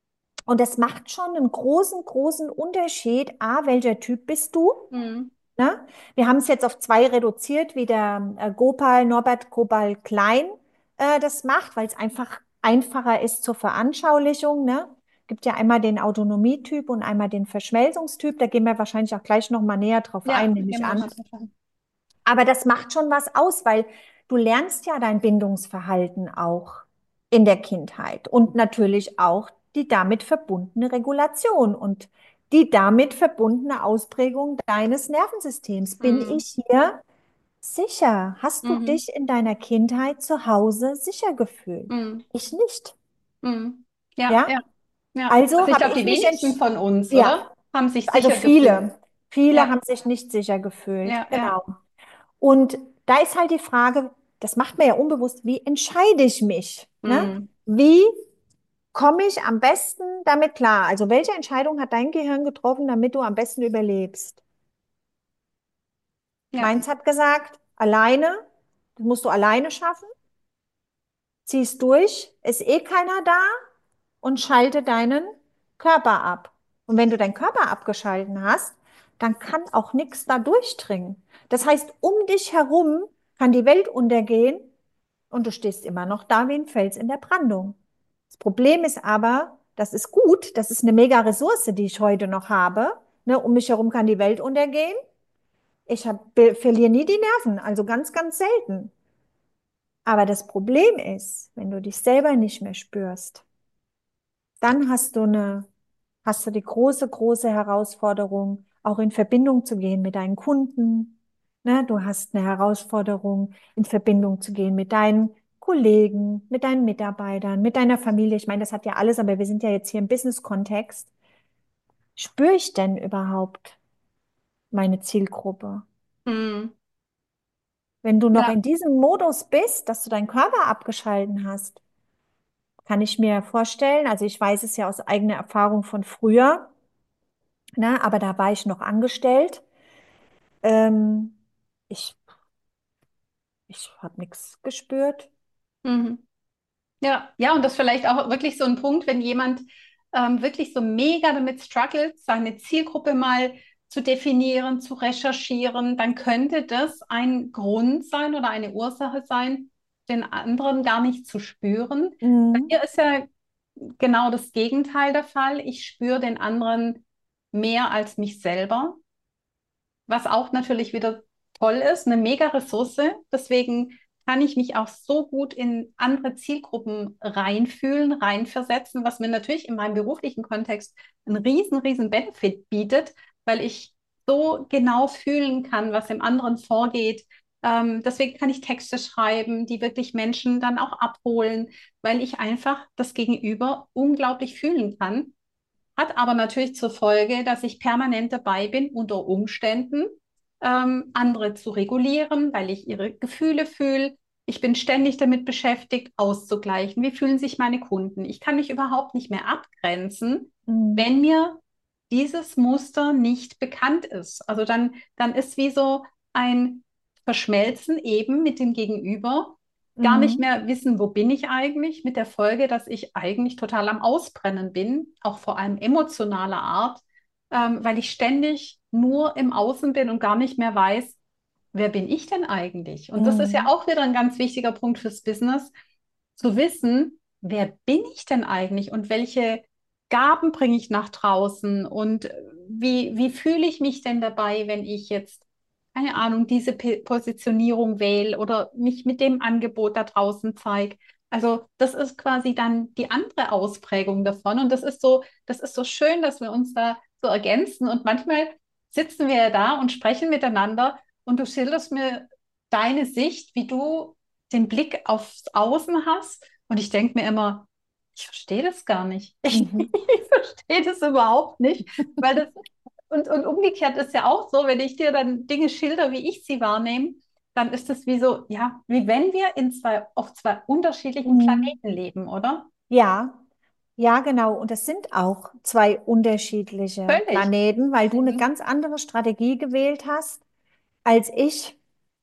Und das macht schon einen großen, großen Unterschied. A, welcher Typ bist du? Hm. Ne? Wir haben es jetzt auf zwei reduziert, wie der äh, Gopal, Norbert Gopal Klein äh, das macht, weil es einfach einfacher ist zur Veranschaulichung. Ne? gibt ja einmal den Autonomietyp und einmal den Verschmelzungstyp. Da gehen wir wahrscheinlich auch gleich noch mal näher drauf Ja, ein, nehme gehen ich wir an. nochmal drauf ein. Aber das macht schon was aus, weil du lernst ja dein Bindungsverhalten auch in der Kindheit und natürlich auch die damit verbundene Regulation und die damit verbundene Ausprägung deines Nervensystems. Bin Mhm. ich hier sicher? Hast du Mhm. dich in deiner Kindheit zu Hause sicher gefühlt? Mhm. Ich nicht. Mhm. Ja, Ja, ja, ja. also Also ich habe glaube, ich die mich wenigsten entsch von uns, ja, oder? Haben sich also sicher gefühlt. viele, viele Ja, haben sich nicht sicher gefühlt. ja, ja. Genau. Und da ist halt die Frage, das macht man ja unbewusst, wie entscheide ich mich? Ne? Mhm. Wie komme ich am besten damit klar? Also welche Entscheidung hat dein Gehirn getroffen, damit du am besten überlebst? Ja. Meins hat gesagt, alleine, das musst du alleine schaffen, ziehst durch, ist eh keiner da und schalte deinen Körper ab. Und wenn du deinen Körper abgeschalten hast, dann kann auch nichts da durchdringen. Das heißt, um dich herum kann die Welt untergehen und du stehst immer noch da wie ein Fels in der Brandung. Das Problem ist aber, das ist gut, das ist eine mega Ressource, die ich heute noch habe. Ne, um mich herum kann die Welt untergehen. Ich hab, verliere nie die Nerven, also ganz, ganz selten. Aber das Problem ist, wenn du dich selber nicht mehr spürst, dann hast du eine, hast du die große, große Herausforderung, auch in Verbindung zu gehen mit deinen Kunden. Ne? Du hast eine Herausforderung, in Verbindung zu gehen mit deinen Kollegen, mit deinen Mitarbeitern, mit deiner Familie. Ich meine, das hat ja alles, aber wir sind ja jetzt hier im Business-Kontext. Spüre ich denn überhaupt meine Zielgruppe? Mhm. Wenn du noch Ja. in diesem Modus bist, dass du deinen Körper abgeschalten hast, kann ich mir vorstellen, also ich weiß es ja aus eigener Erfahrung von früher, ne, aber da war ich noch angestellt. Ähm, ich ich habe nichts gespürt. Mhm. Ja, ja, und das vielleicht auch wirklich so ein Punkt, wenn jemand ähm, wirklich so mega damit struggelt, seine Zielgruppe mal zu definieren, zu recherchieren, dann könnte das ein Grund sein oder eine Ursache sein, den anderen gar nicht zu spüren. Bei Mhm. mir ist ja genau das Gegenteil der Fall. Ich spüre den anderen mehr als mich selber, was auch natürlich wieder toll ist, eine mega Ressource. Deswegen kann ich mich auch so gut in andere Zielgruppen reinfühlen, reinversetzen, was mir natürlich in meinem beruflichen Kontext einen riesen, riesen Benefit bietet, weil ich so genau fühlen kann, was im anderen vorgeht. Ähm, deswegen kann ich Texte schreiben, die wirklich Menschen dann auch abholen, weil ich einfach das Gegenüber unglaublich fühlen kann. Hat aber natürlich zur Folge, dass ich permanent dabei bin, unter Umständen ähm, andere zu regulieren, weil ich ihre Gefühle fühle. Ich bin ständig damit beschäftigt, auszugleichen. Wie fühlen sich meine Kunden? Ich kann mich überhaupt nicht mehr abgrenzen, Mhm. wenn mir dieses Muster nicht bekannt ist. Also dann, dann ist wie so ein Verschmelzen eben mit dem Gegenüber, gar nicht Mhm. mehr wissen, wo bin ich eigentlich, mit der Folge, dass ich eigentlich total am Ausbrennen bin, auch vor allem emotionaler Art, ähm, weil ich ständig nur im Außen bin und gar nicht mehr weiß, wer bin ich denn eigentlich? Und das ist ja Mhm. auch wieder ein ganz wichtiger Punkt fürs Business, zu wissen, wer bin ich denn eigentlich und welche Gaben bringe ich nach draußen und äh, wie, wie fühle ich mich denn dabei, wenn ich jetzt, keine Ahnung, diese P Positionierung wähle oder mich mit dem Angebot da draußen zeige. Also das ist quasi dann die andere Ausprägung davon und das ist so, das ist so schön, dass wir uns da so ergänzen und manchmal sitzen wir ja da und sprechen miteinander und du schilderst mir deine Sicht, wie du den Blick aufs Außen hast. Und ich denke mir immer, ich verstehe das gar nicht. Ich, Mhm. ich verstehe das überhaupt nicht, weil das, und, und umgekehrt ist ja auch so, wenn ich dir dann Dinge schilder, wie ich sie wahrnehme, dann ist es wie so, ja, wie wenn wir in zwei, auf zwei unterschiedlichen Mhm. Planeten leben, oder? Ja, ja, genau. Und das sind auch zwei unterschiedliche Völlig. Planeten, weil du eine Mhm. ganz andere Strategie gewählt hast als ich.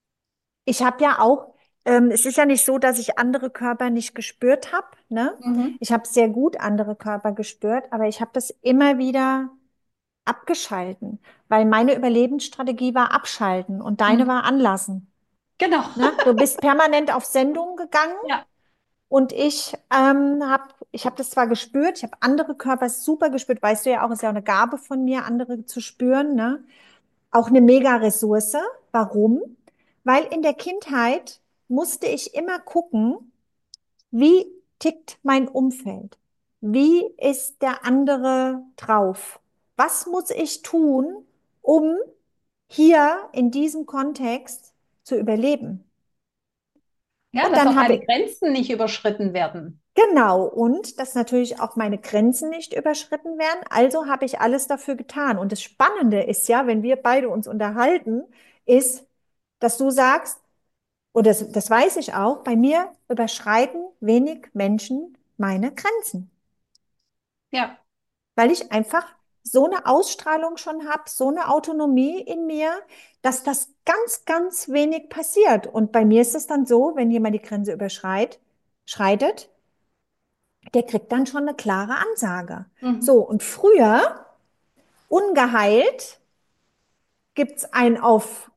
Ich habe ja auch, ähm, es ist ja nicht so, dass ich andere Körper nicht gespürt habe, ne? Mhm. Ich habe sehr gut andere Körper gespürt, aber ich habe das immer wieder abgeschalten, weil meine Überlebensstrategie war abschalten und deine Mhm. war anlassen. Genau. Ne? Du bist permanent auf Sendung gegangen Ja. Und ich ähm, habe ich hab das zwar gespürt, ich habe andere Körper super gespürt, weißt du ja auch, ist ja auch eine Gabe von mir, andere zu spüren, ne? Auch eine Mega-Ressource. Warum? Weil in der Kindheit musste ich immer gucken, wie tickt mein Umfeld? Wie ist der andere drauf? Was muss ich tun, um hier in diesem Kontext zu überleben? Ja, Und dass dann auch habe deine ich, Grenzen nicht überschritten werden. genau, und dass natürlich auch meine Grenzen nicht überschritten werden. Also habe ich alles dafür getan. Und das Spannende ist ja, wenn wir beide uns unterhalten, ist, dass du sagst, und das, das weiß ich auch, bei mir überschreiten wenig Menschen meine Grenzen, Ja. weil ich einfach so eine Ausstrahlung schon habe, so eine Autonomie in mir, dass das ganz, ganz wenig passiert. Und bei mir ist es dann so, wenn jemand die Grenze überschreitet, schreitet, der kriegt dann schon eine klare Ansage. Mhm. So, und früher, ungeheilt, gibt's ein auf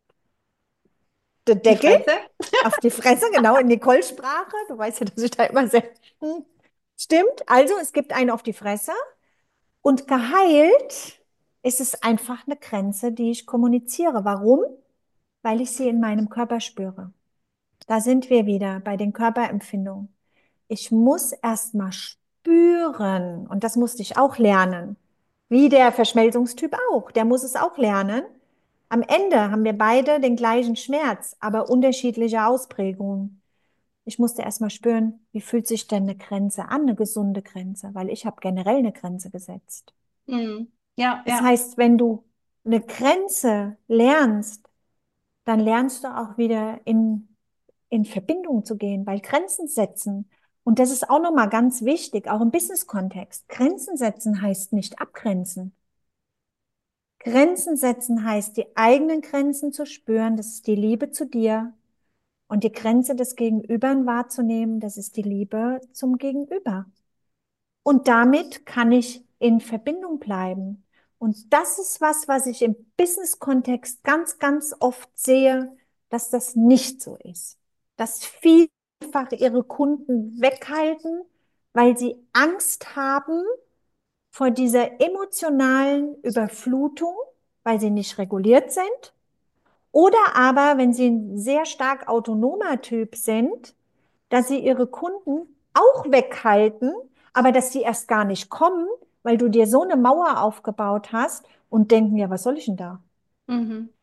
den Die Deckel, Fresse. auf die Fresse, genau in Nicole-Sprache. Du weißt ja, dass ich da immer sehr, hm, stimmt. Also, es gibt einen auf die Fresse. Und geheilt ist es einfach eine Grenze, die ich kommuniziere. Warum? Weil ich sie in meinem Körper spüre. Da sind wir wieder bei den Körperempfindungen. Ich muss erst mal spüren, und das musste ich auch lernen, wie der Verschmelzungstyp auch. Der muss es auch lernen. Am Ende haben wir beide den gleichen Schmerz, aber unterschiedliche Ausprägungen. Ich musste erst mal spüren, wie fühlt sich denn eine Grenze an, eine gesunde Grenze, weil ich habe generell eine Grenze gesetzt. Mhm. Ja, Das ja. heißt, wenn du eine Grenze lernst, dann lernst du auch wieder in, in Verbindung zu gehen, weil Grenzen setzen, und das ist auch nochmal ganz wichtig, auch im Business-Kontext. Grenzen setzen heißt nicht abgrenzen. Grenzen setzen heißt, die eigenen Grenzen zu spüren, das ist die Liebe zu dir, und die Grenze des Gegenübers wahrzunehmen, das ist die Liebe zum Gegenüber. Und damit kann ich in Verbindung bleiben. Und das ist was, was ich im Business-Kontext ganz, ganz oft sehe, dass das nicht so ist. Dass vielfach ihre Kunden weghalten, weil sie Angst haben vor dieser emotionalen Überflutung, weil sie nicht reguliert sind. Oder aber, wenn sie ein sehr stark autonomer Typ sind, dass sie ihre Kunden auch weghalten, aber dass sie erst gar nicht kommen, weil du dir so eine Mauer aufgebaut hast und denken, ja, was soll ich denn da? Mhm.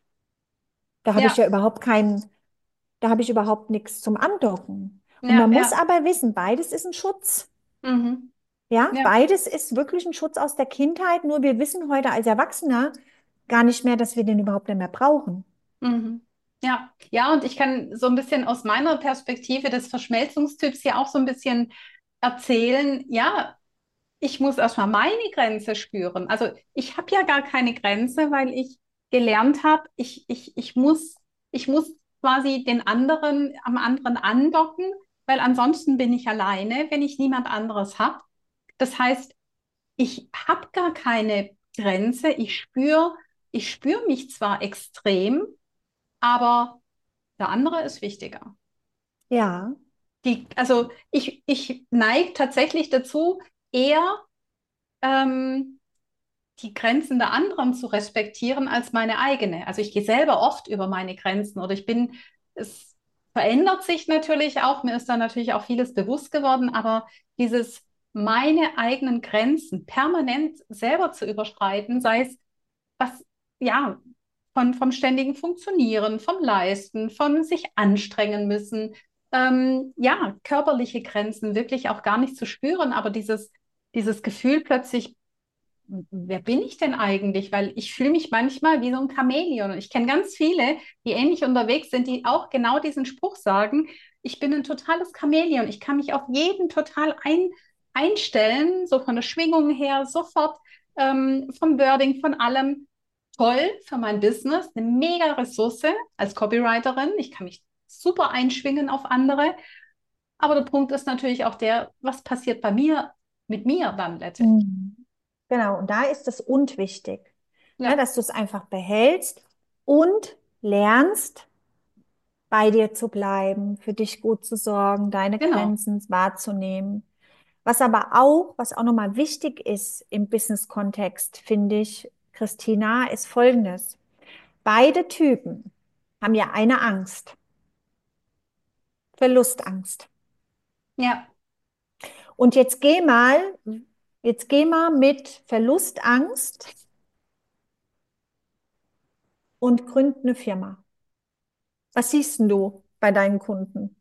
Da habe ich Ja, ja überhaupt keinen, da habe ich überhaupt nichts zum Andocken. Und ja, man muss ja. aber wissen, beides ist ein Schutz. Mhm. Ja, Ja. beides ist wirklich ein Schutz aus der Kindheit. Nur wir wissen heute als Erwachsener gar nicht mehr, dass wir den überhaupt nicht mehr brauchen. Mhm. Ja, ja, und ich kann so ein bisschen aus meiner Perspektive des Verschmelzungstyps ja auch so ein bisschen erzählen, ja, ich muss erstmal meine Grenze spüren. Also ich habe ja gar keine Grenze, weil ich gelernt habe, ich, ich, ich muss, ich muss quasi den anderen am anderen andocken, weil ansonsten bin ich alleine, wenn ich niemand anderes habe. Das heißt, ich habe gar keine Grenze. Ich spüre, ich spüre mich zwar extrem, aber der andere ist wichtiger. Ja, Die, also ich, ich neige tatsächlich dazu, eher ähm, die Grenzen der anderen zu respektieren als meine eigene. Also ich gehe selber oft über meine Grenzen oder ich bin, es verändert sich natürlich auch, mir ist da natürlich auch vieles bewusst geworden, aber dieses meine eigenen Grenzen permanent selber zu überschreiten, sei es was, ja, von, vom ständigen Funktionieren, vom Leisten, von sich anstrengen müssen, ähm, ja, körperliche Grenzen wirklich auch gar nicht zu spüren, aber dieses, dieses Gefühl plötzlich, wer bin ich denn eigentlich? Weil ich fühle mich manchmal wie so ein Chamäleon. Und ich kenne ganz viele, die ähnlich unterwegs sind, die auch genau diesen Spruch sagen, ich bin ein totales Chamäleon. Ich kann mich auf jeden total ein, einstellen, so von der Schwingung her, sofort ähm, vom Wording, von allem. Toll für mein Business, eine mega Ressource als Copywriterin. Ich kann mich super einschwingen auf andere. Aber der Punkt ist natürlich auch der, was passiert bei mir, mit mir dann letztendlich. mhm. Genau. Und da ist das und wichtig, ne, Ja. dass du es einfach behältst und lernst, bei dir zu bleiben, für dich gut zu sorgen, deine Genau. Grenzen wahrzunehmen. Was aber auch, was auch nochmal wichtig ist im Business-Kontext, finde ich, Christina, ist Folgendes. Beide Typen haben ja eine Angst, Verlustangst. Ja, Und jetzt geh mal, jetzt geh mal mit Verlustangst und gründ eine Firma. Was siehst denn du bei deinen Kunden?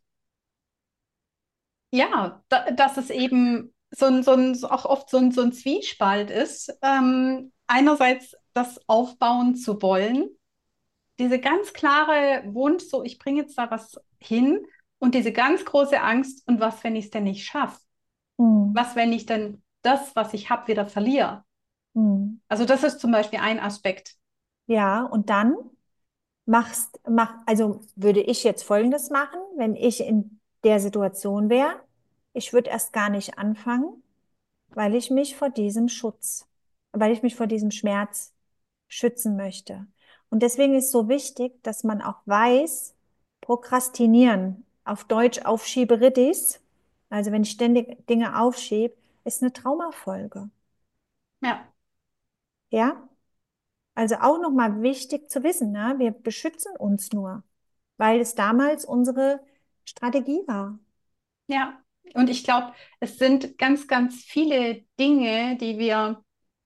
ja, da, dass es eben so ein, so ein, so auch oft so ein, so ein Zwiespalt ist. Ähm, einerseits das aufbauen zu wollen, diese ganz klare Wunsch, so ich bringe jetzt da was hin und diese ganz große Angst, und was, wenn ich es denn nicht schaffe? Hm. Was, wenn ich denn das, was ich habe, wieder verliere? Hm. Also das ist zum Beispiel ein Aspekt. Ja, und dann machst, mach, also würde ich jetzt Folgendes machen, wenn ich in der Situation wäre. Ich würde erst gar nicht anfangen, weil ich mich vor diesem Schutz, weil ich mich vor diesem Schmerz schützen möchte. Und deswegen ist so wichtig, dass man auch weiß, Prokrastinieren, auf Deutsch Aufschieberitis, also wenn ich ständig Dinge aufschiebe, ist eine Traumafolge. Ja, Ja? Also auch nochmal wichtig zu wissen, ne? Wir beschützen uns nur, weil es damals unsere Strategie war. ja. Und ich glaube, es sind ganz, ganz viele Dinge, die wir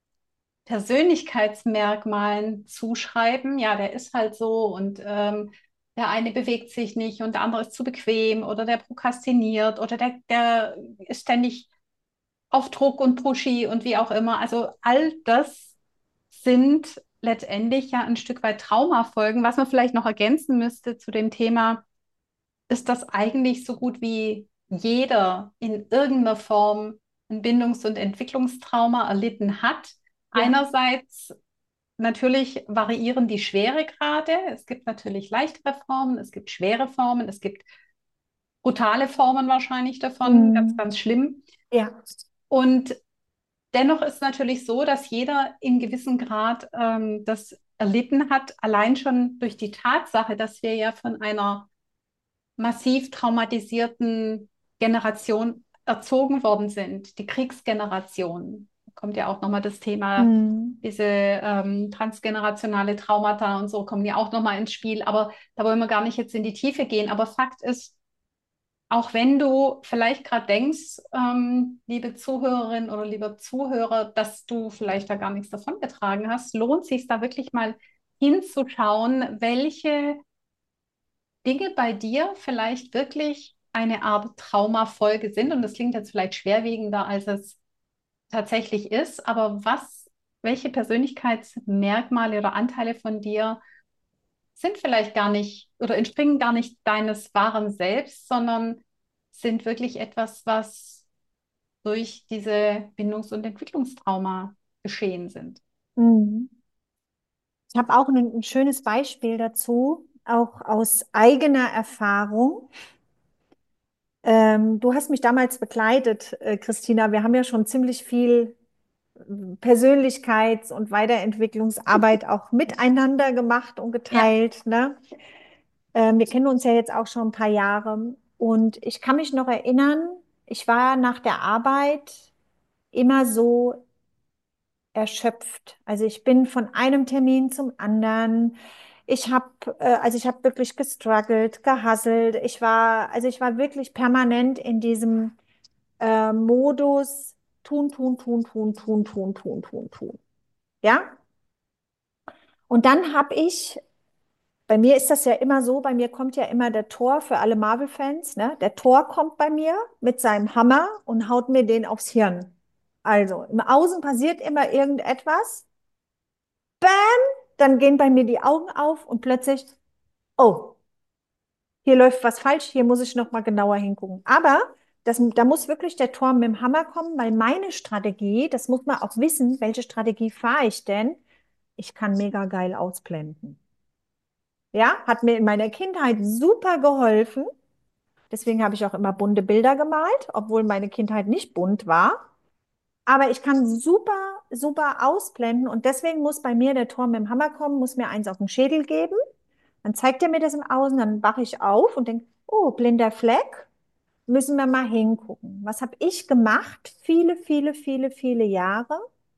Persönlichkeitsmerkmalen zuschreiben. Ja, der ist halt so und ähm, der eine bewegt sich nicht und der andere ist zu bequem oder der prokrastiniert oder der, der ist ständig auf Druck und pushy und wie auch immer. Also all das sind letztendlich ja ein Stück weit Traumafolgen. Was man vielleicht noch ergänzen müsste zu dem Thema, ist, dass eigentlich so gut wie jeder in irgendeiner Form ein Bindungs- und Entwicklungstrauma erlitten hat. Ja. Einerseits natürlich variieren die Schweregrade. Es gibt natürlich leichtere Formen, es gibt schwere Formen, es gibt brutale Formen wahrscheinlich davon, ganz, Mm, ganz schlimm. ja. Und dennoch ist natürlich so, dass jeder in gewissem Grad ähm, das erlitten hat, allein schon durch die Tatsache, dass wir ja von einer massiv traumatisierten Generation erzogen worden sind, die Kriegsgeneration. Da kommt ja auch nochmal das Thema, Mm, diese ähm, transgenerationale Traumata und so kommen ja auch nochmal ins Spiel. Aber da wollen wir gar nicht jetzt in die Tiefe gehen. Aber Fakt ist, auch wenn du vielleicht gerade denkst, ähm, liebe Zuhörerin oder lieber Zuhörer, dass du vielleicht da gar nichts davon getragen hast, lohnt sich da wirklich mal hinzuschauen, welche Dinge bei dir vielleicht wirklich eine Art Traumafolge sind. Und das klingt jetzt vielleicht schwerwiegender, als es tatsächlich ist. Aber was, welche Persönlichkeitsmerkmale oder Anteile von dir sind vielleicht gar nicht oder entspringen gar nicht deines wahren Selbst, sondern sind wirklich etwas, was durch diese Bindungs- und Entwicklungstrauma geschehen sind? mm. Ich habe auch ein, ein schönes Beispiel dazu, auch aus eigener Erfahrung. Ähm, du hast mich damals begleitet, äh, Christina. Wir haben ja schon ziemlich viel Persönlichkeits- und Weiterentwicklungsarbeit auch miteinander gemacht und Ja, geteilt, ne? Ähm, wir kennen uns ja jetzt auch schon ein paar Jahre. Und ich kann mich noch erinnern, ich war nach der Arbeit immer so erschöpft. Also ich bin von einem Termin zum anderen. Ich habe, äh, also ich habe wirklich gestruggelt, gehustelt. Ich war, also ich war wirklich permanent in diesem äh, Modus tun, tun, tun, tun, tun, tun, tun, tun, tun. Ja? Und dann habe ich, bei mir ist das ja immer so, bei mir kommt ja immer der Thor für alle Marvel-Fans, ne? Der Thor kommt bei mir mit seinem Hammer und haut mir den aufs Hirn. Also im Außen passiert immer irgendetwas. Dann gehen bei mir die Augen auf und plötzlich, oh, hier läuft was falsch, hier muss ich noch mal genauer hingucken. Aber das, da muss wirklich der Turm mit dem Hammer kommen, weil meine Strategie, das muss man auch wissen, welche Strategie fahre ich denn? Ich kann mega geil ausblenden. Ja, hat mir in meiner Kindheit super geholfen. Deswegen habe ich auch immer bunte Bilder gemalt, obwohl meine Kindheit nicht bunt war. Aber ich kann super, super ausblenden und deswegen muss bei mir der Turm mit dem Hammer kommen, muss mir eins auf den Schädel geben. Dann zeigt er mir das im Außen, dann wache ich auf und denke, oh, blinder Fleck, müssen wir mal hingucken. Was habe ich gemacht? Viele, viele, viele, viele Jahre.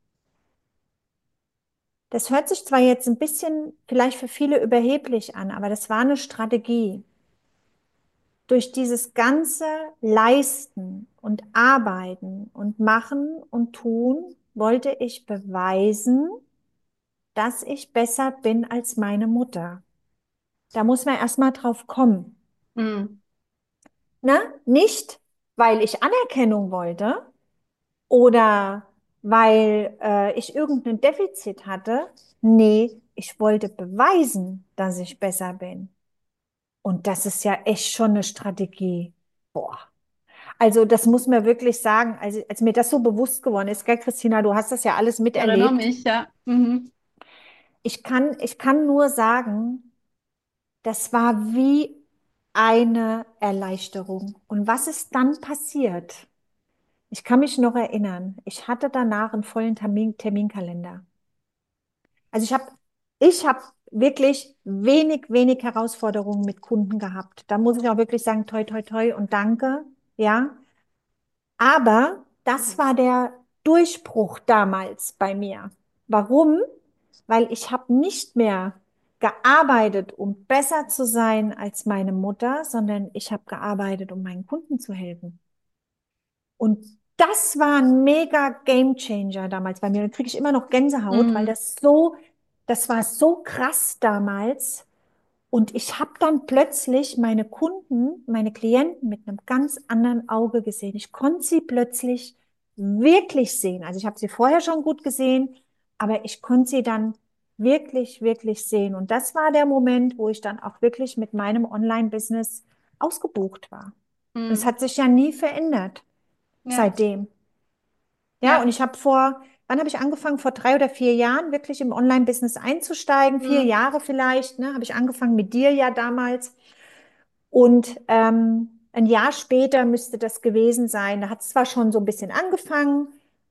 Das hört sich zwar jetzt ein bisschen vielleicht für viele überheblich an, aber das war eine Strategie. Durch dieses ganze Leisten und Arbeiten und Machen und Tun wollte ich beweisen, dass ich besser bin als meine Mutter. Da muss man erst mal drauf kommen. Mhm. Ne? Nicht, weil ich Anerkennung wollte oder weil äh, ich irgendein Defizit hatte. Nee, ich wollte beweisen, dass ich besser bin. Und das ist ja echt schon eine Strategie. Boah. Also das muss man wirklich sagen, also als mir das so bewusst geworden ist, gell, Christina, du hast das ja alles Ich erinnere miterlebt. mich, ja. Mhm. Ich kann, ich kann nur sagen, das war wie eine Erleichterung. Und was ist dann passiert? Ich kann mich noch erinnern, ich hatte danach einen vollen Termin, Terminkalender. Also ich habe, ich habe wirklich wenig, wenig Herausforderungen mit Kunden gehabt. Da muss ich auch wirklich sagen, toi, toi, toi und danke, ja. Aber das war der Durchbruch damals bei mir. Warum? Weil ich habe nicht mehr gearbeitet, um besser zu sein als meine Mutter, sondern ich habe gearbeitet, um meinen Kunden zu helfen. Und das war ein mega Game Changer damals bei mir. Da kriege ich immer noch Gänsehaut, weil Mhm. das so, das war so krass damals. Und ich habe dann plötzlich meine Kunden, meine Klienten mit einem ganz anderen Auge gesehen. Ich konnte sie plötzlich wirklich sehen. Also ich habe sie vorher schon gut gesehen, aber ich konnte sie dann wirklich, wirklich sehen. Und das war der Moment, wo ich dann auch wirklich mit meinem Online-Business ausgebucht war. Und es Mhm. hat sich ja nie verändert Ja, seitdem. Ja, und ja. ich habe vor, wann habe ich angefangen? Vor drei oder vier Jahren wirklich im Online-Business einzusteigen. Vier Mhm. Jahre vielleicht, ne? Habe ich angefangen mit dir ja damals. Und ähm, ein Jahr später müsste das gewesen sein. Da hat es zwar schon so ein bisschen angefangen,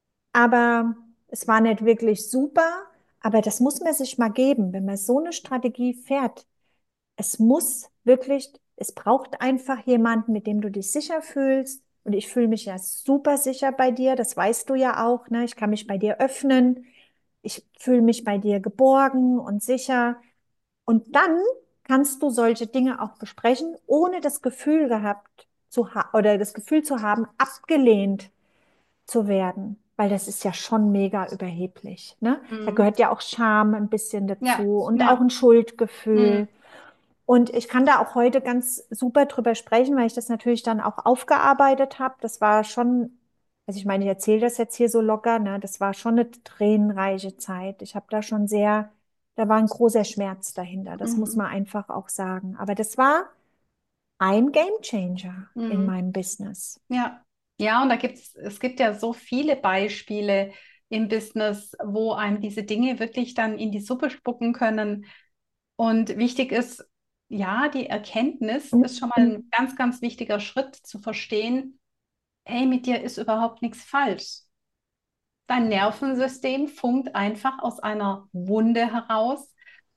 aber es war nicht wirklich super. Aber das muss man sich mal geben, wenn man so eine Strategie fährt. Es muss wirklich, es braucht einfach jemanden, mit dem du dich sicher fühlst. Und ich fühle mich ja super sicher bei dir. Das weißt du ja auch, ne? Ich kann mich bei dir öffnen. Ich fühle mich bei dir geborgen und sicher. Und dann kannst du solche Dinge auch besprechen, ohne das Gefühl gehabt zu ha oder das Gefühl zu haben, abgelehnt zu werden. Weil das ist ja schon mega überheblich, ne? Da Mhm. gehört ja auch Scham ein bisschen Ja, dazu und auch ja. ein Schuldgefühl. Mhm. Und ich kann da auch heute ganz super drüber sprechen, weil ich das natürlich dann auch aufgearbeitet habe. Das war schon, also ich meine, ich erzähle das jetzt hier so locker, ne? Das war schon eine tränenreiche Zeit. Ich habe da schon sehr, da war ein großer Schmerz dahinter. Das muss Mhm. man einfach auch sagen. Aber das war ein Game Changer in Mhm. meinem Business. Ja. Ja, und da gibt's, es gibt ja so viele Beispiele im Business, wo einem diese Dinge wirklich dann in die Suppe spucken können. Und wichtig ist, ja, die Erkenntnis ist schon mal ein ganz, ganz wichtiger Schritt zu verstehen, hey, mit dir ist überhaupt nichts falsch. Dein Nervensystem funkt einfach aus einer Wunde heraus.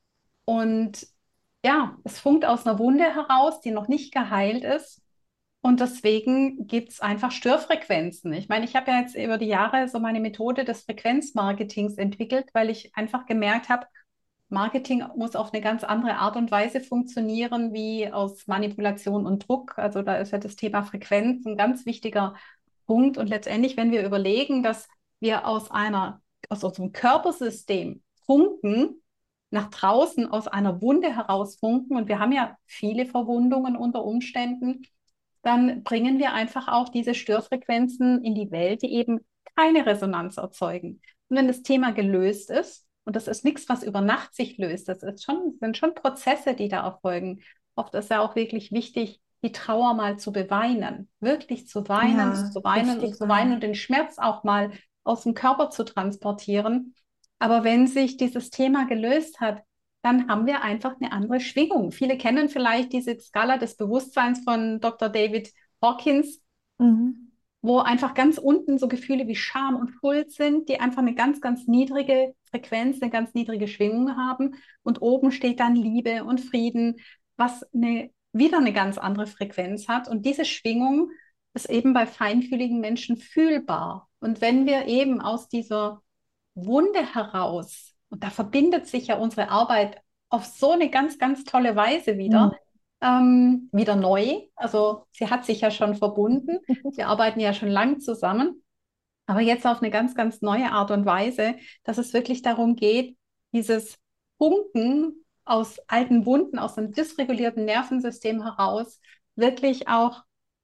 Und ja, es funkt aus einer Wunde heraus, die noch nicht geheilt ist. Und deswegen gibt es einfach Störfrequenzen. Ich meine, ich habe ja jetzt über die Jahre so meine Methode des Frequenzmarketings entwickelt, weil ich einfach gemerkt habe, Marketing muss auf eine ganz andere Art und Weise funktionieren wie aus Manipulation und Druck. Also da ist ja das Thema Frequenz ein ganz wichtiger Punkt. Und letztendlich, wenn wir überlegen, dass wir aus einer, aus unserem Körpersystem funken, nach draußen aus einer Wunde heraus funken, und wir haben ja viele Verwundungen unter Umständen, dann bringen wir einfach auch diese Störfrequenzen in die Welt, die eben keine Resonanz erzeugen. Und wenn das Thema gelöst ist, und das ist nichts, was über Nacht sich löst, das ist schon, sind schon Prozesse, die da erfolgen. Oft ist ja auch wirklich wichtig, die Trauer mal zu beweinen, wirklich zu weinen und Ja, zu weinen und richtig zu weinen und weinen. den Schmerz auch mal aus dem Körper zu transportieren. Aber wenn sich dieses Thema gelöst hat, dann haben wir einfach eine andere Schwingung. Viele kennen vielleicht diese Skala des Bewusstseins von Doktor David Hawkins, Mhm. wo einfach ganz unten so Gefühle wie Scham und Schuld sind, die einfach eine ganz, ganz niedrige Frequenz, eine ganz niedrige Schwingung haben. Und oben steht dann Liebe und Frieden, was eine, wieder eine ganz andere Frequenz hat. Und diese Schwingung ist eben bei feinfühligen Menschen fühlbar. Und wenn wir eben aus dieser Wunde heraus, und da verbindet sich ja unsere Arbeit auf so eine ganz, ganz tolle Weise Mhm. wieder, ähm, wieder neu. Also sie hat sich ja schon verbunden. Wir arbeiten ja schon lang zusammen, aber jetzt auf eine ganz, ganz neue Art und Weise, dass es wirklich darum geht, dieses Funken aus alten Wunden, aus einem dysregulierten Nervensystem heraus, wirklich auch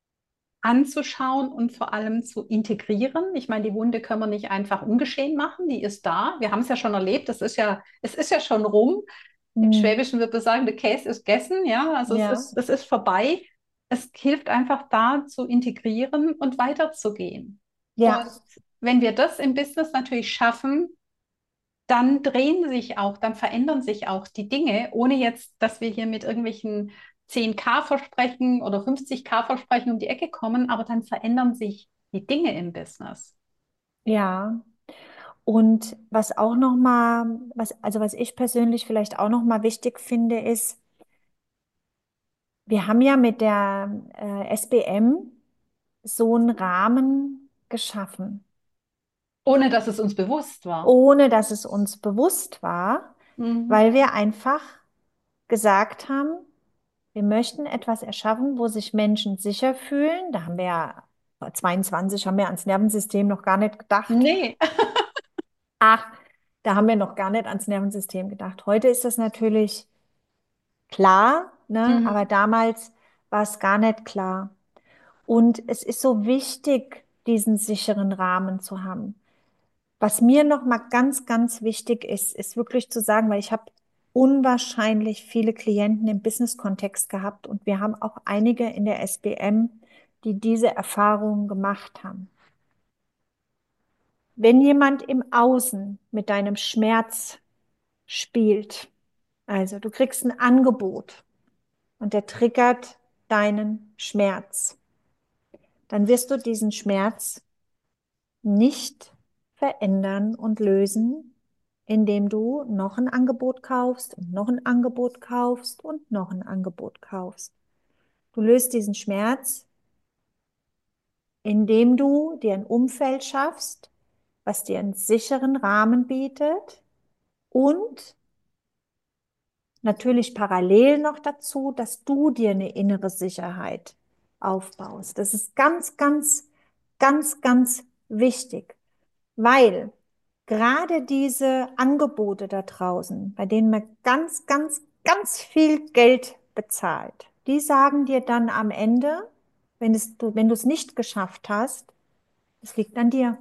anzuschauen und vor allem zu integrieren. Ich meine, die Wunde können wir nicht einfach ungeschehen machen, die ist da. Wir haben es ja schon erlebt, das ist ja, es ist ja schon rum. Im Mhm. Schwäbischen würde man sagen, der Käse ist gegessen, ja, also es Ja, ist, es ist vorbei. Es hilft einfach da zu integrieren und weiterzugehen. Und ja, wenn wir das im Business natürlich schaffen, dann drehen sich auch, dann verändern sich auch die Dinge, ohne jetzt, dass wir hier mit irgendwelchen zehn K-Versprechen oder fünfzig K-Versprechen um die Ecke kommen, aber dann verändern sich die Dinge im Business. ja. Und was auch noch mal, was, also was ich persönlich vielleicht auch noch mal wichtig finde, ist, wir haben ja mit der äh, S B M so einen Rahmen geschaffen, Ohne dass es uns bewusst war. ohne dass es uns bewusst war, Mhm. weil wir einfach gesagt haben, wir möchten etwas erschaffen, wo sich Menschen sicher fühlen. Da haben wir ja zweiundzwanzig, haben wir ans Nervensystem noch gar nicht gedacht. Nee. Ach, da haben wir noch gar nicht ans Nervensystem gedacht. Heute ist das natürlich klar, ne? Aber Mhm. damals war es gar nicht klar. Und es ist so wichtig, diesen sicheren Rahmen zu haben. Was mir noch mal ganz, ganz wichtig ist, ist wirklich zu sagen, weil ich habe unwahrscheinlich viele Klienten im Business-Kontext gehabt und wir haben auch einige in der S B M, die diese Erfahrungen gemacht haben. Wenn jemand im Außen mit deinem Schmerz spielt, also du kriegst ein Angebot und der triggert deinen Schmerz, dann wirst du diesen Schmerz nicht verändern und lösen, indem du noch ein Angebot kaufst und noch ein Angebot kaufst und noch ein Angebot kaufst. Du löst diesen Schmerz, indem du dir ein Umfeld schaffst, was dir einen sicheren Rahmen bietet und natürlich parallel noch dazu, dass du dir eine innere Sicherheit aufbaust. Das ist ganz, ganz, ganz, ganz wichtig, weil gerade diese Angebote da draußen, bei denen man ganz, ganz, ganz viel Geld bezahlt, die sagen dir dann am Ende, wenn es, du, wenn du es nicht geschafft hast, es liegt an dir.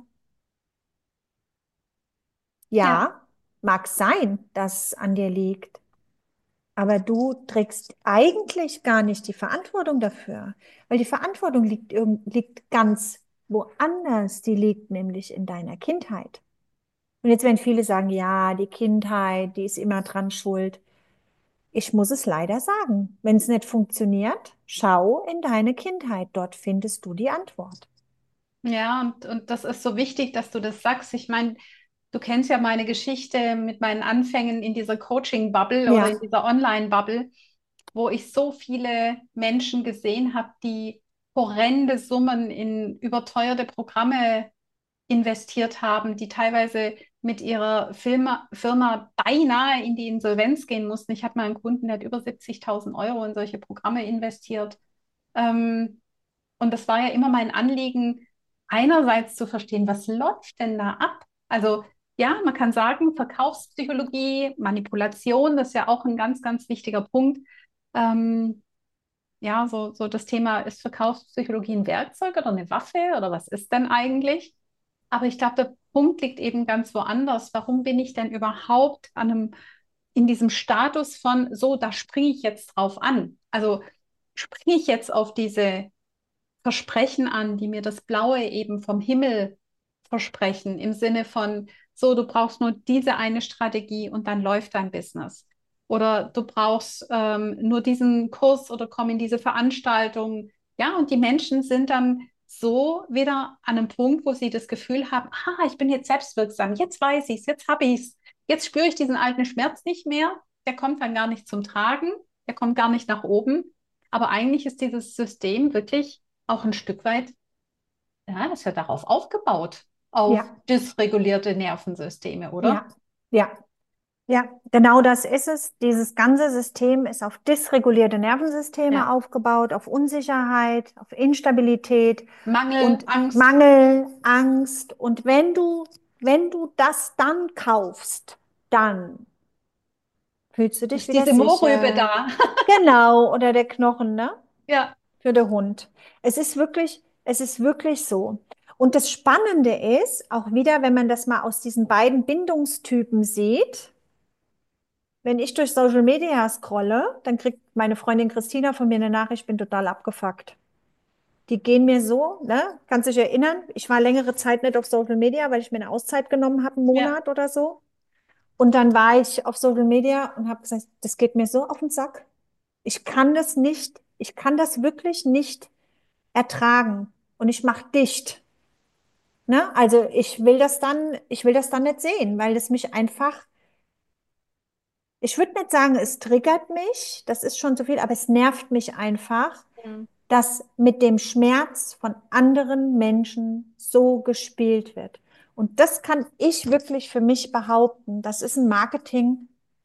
Ja, Ja, mag sein, dass es an dir liegt. Aber du trägst eigentlich gar nicht die Verantwortung dafür, weil die Verantwortung liegt, irgend, liegt ganz woanders. Die liegt nämlich in deiner Kindheit. Und jetzt werden viele sagen, ja, die Kindheit, die ist immer dran schuld. Ich muss es leider sagen. Wenn es nicht funktioniert, schau in deine Kindheit. Dort findest du die Antwort. ja, und, und das ist so wichtig, dass du das sagst. Ich meine, du kennst ja meine Geschichte mit meinen Anfängen in dieser Coaching-Bubble oder in Ja, dieser Online-Bubble, wo ich so viele Menschen gesehen habe, die horrende Summen in überteuerte Programme investiert haben, die teilweise mit ihrer Firma, Firma beinahe in die Insolvenz gehen mussten. Ich hatte mal einen Kunden, der hat über siebzigtausend Euro in solche Programme investiert. Ähm, und das war ja immer mein Anliegen, einerseits zu verstehen, was läuft denn da ab? Also ja, man kann sagen, Verkaufspsychologie, Manipulation, das ist ja auch ein ganz, ganz wichtiger Punkt. Ähm, ja, so, so das Thema, ist Verkaufspsychologie ein Werkzeug oder eine Waffe oder was ist denn eigentlich? Aber ich glaube, der Punkt liegt eben ganz woanders. Warum bin ich denn überhaupt an einem, in diesem Status von, so, da springe ich jetzt drauf an? Also springe ich jetzt auf diese Versprechen an, die mir das Blaue eben vom Himmel versprechen, im Sinne von, so, du brauchst nur diese eine Strategie und dann läuft dein Business. Oder du brauchst ähm, nur diesen Kurs oder komm in diese Veranstaltung. Ja, und die Menschen sind dann so wieder an einem Punkt, wo sie das Gefühl haben, ah, ich bin jetzt selbstwirksam, jetzt weiß ich es, jetzt habe ich es, jetzt spüre ich diesen alten Schmerz nicht mehr, der kommt dann gar nicht zum Tragen, der kommt gar nicht nach oben. Aber eigentlich ist dieses System wirklich auch ein Stück weit, ja, das ist ja darauf aufgebaut, auf Ja, dysregulierte Nervensysteme, oder? ja, ja. Ja, genau das ist es. Dieses ganze System ist auf dysregulierte Nervensysteme Ja. aufgebaut, auf Unsicherheit, auf Instabilität Mangel, und Angst, Mangel, Angst. Und wenn du, wenn du das dann kaufst, dann fühlst du dich ist wieder diese Mohrrübe sicher. da. Genau, oder der Knochen, ne? Ja, Für den Hund. Es ist wirklich, es ist wirklich so. Und das Spannende ist, auch wieder, wenn man das mal aus diesen beiden Bindungstypen sieht, wenn ich durch Social Media scrolle, dann kriegt meine Freundin Christina von mir eine Nachricht, ich bin total abgefuckt. Die gehen mir so, ne? Kannst dich erinnern, ich war längere Zeit nicht auf Social Media, weil ich mir eine Auszeit genommen habe, einen ja, Monat oder so. Und dann war ich auf Social Media und habe gesagt, das geht mir so auf den Sack. Ich kann das nicht, ich kann das wirklich nicht ertragen. Und ich mache dicht. Ne? Also ich will das dann, ich will das dann nicht sehen, weil es mich einfach, ich würde nicht sagen, es triggert mich, das ist schon zu viel, aber es nervt mich einfach, mhm. dass mit dem Schmerz von anderen Menschen so gespielt wird. Und das kann ich wirklich für mich behaupten. Das ist ein Marketing.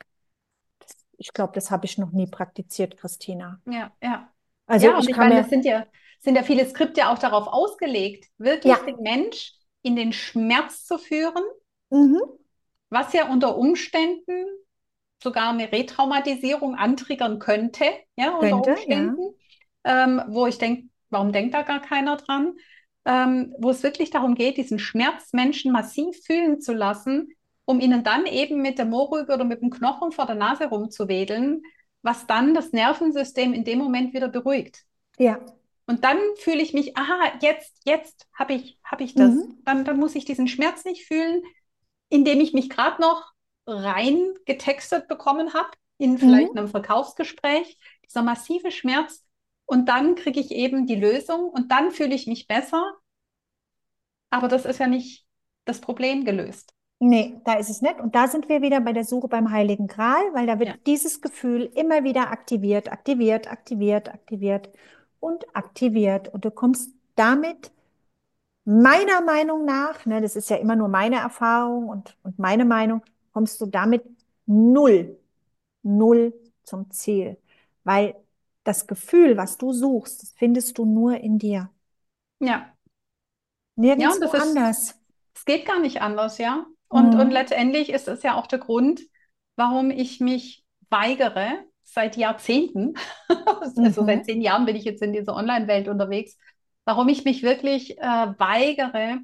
Ich glaube, das habe ich noch nie praktiziert, Christina. Ja, ja. Also Ja, und ich ich kann meine, es mir, sind ja, sind ja viele Skripte auch darauf ausgelegt, ja, wirklich den Mensch in den Schmerz zu führen, mhm, was ja unter Umständen sogar eine Retraumatisierung antriggern könnte, ja, unter könnte, ja, Umständen, ähm, wo ich denke, warum denkt da gar keiner dran? Ähm, wo es wirklich darum geht, diesen Schmerz Menschen massiv fühlen zu lassen, um ihnen dann eben mit der Mohrrübe oder mit dem Knochen vor der Nase rumzuwedeln, was dann das Nervensystem in dem Moment wieder beruhigt. ja, Und dann fühle ich mich, aha, jetzt, jetzt habe ich, habe ich das. mhm, Dann, dann muss ich diesen Schmerz nicht fühlen, indem ich mich gerade noch rein getextet bekommen habe, in vielleicht mhm, einem Verkaufsgespräch, dieser massive Schmerz. Und dann kriege ich eben die Lösung und dann fühle ich mich besser. Aber das ist ja nicht das Problem gelöst. nee, da ist es nicht. Und da sind wir wieder bei der Suche beim Heiligen Gral, weil da Ja, wird dieses Gefühl immer wieder aktiviert, aktiviert, aktiviert, aktiviert und aktiviert. Und du kommst damit meiner Meinung nach, ne, das ist ja immer nur meine Erfahrung und, und meine Meinung, kommst du damit null, null zum Ziel. Weil das Gefühl, was du suchst, das findest du nur in dir. ja, ja, und Nirgendwo das ist, anders. es geht gar nicht anders, ja. Und, und Mhm. letztendlich ist es ja auch der Grund, warum ich mich weigere, seit Jahrzehnten, also seit Mhm. zehn Jahren bin ich jetzt in dieser Online-Welt unterwegs, warum ich mich wirklich äh, weigere,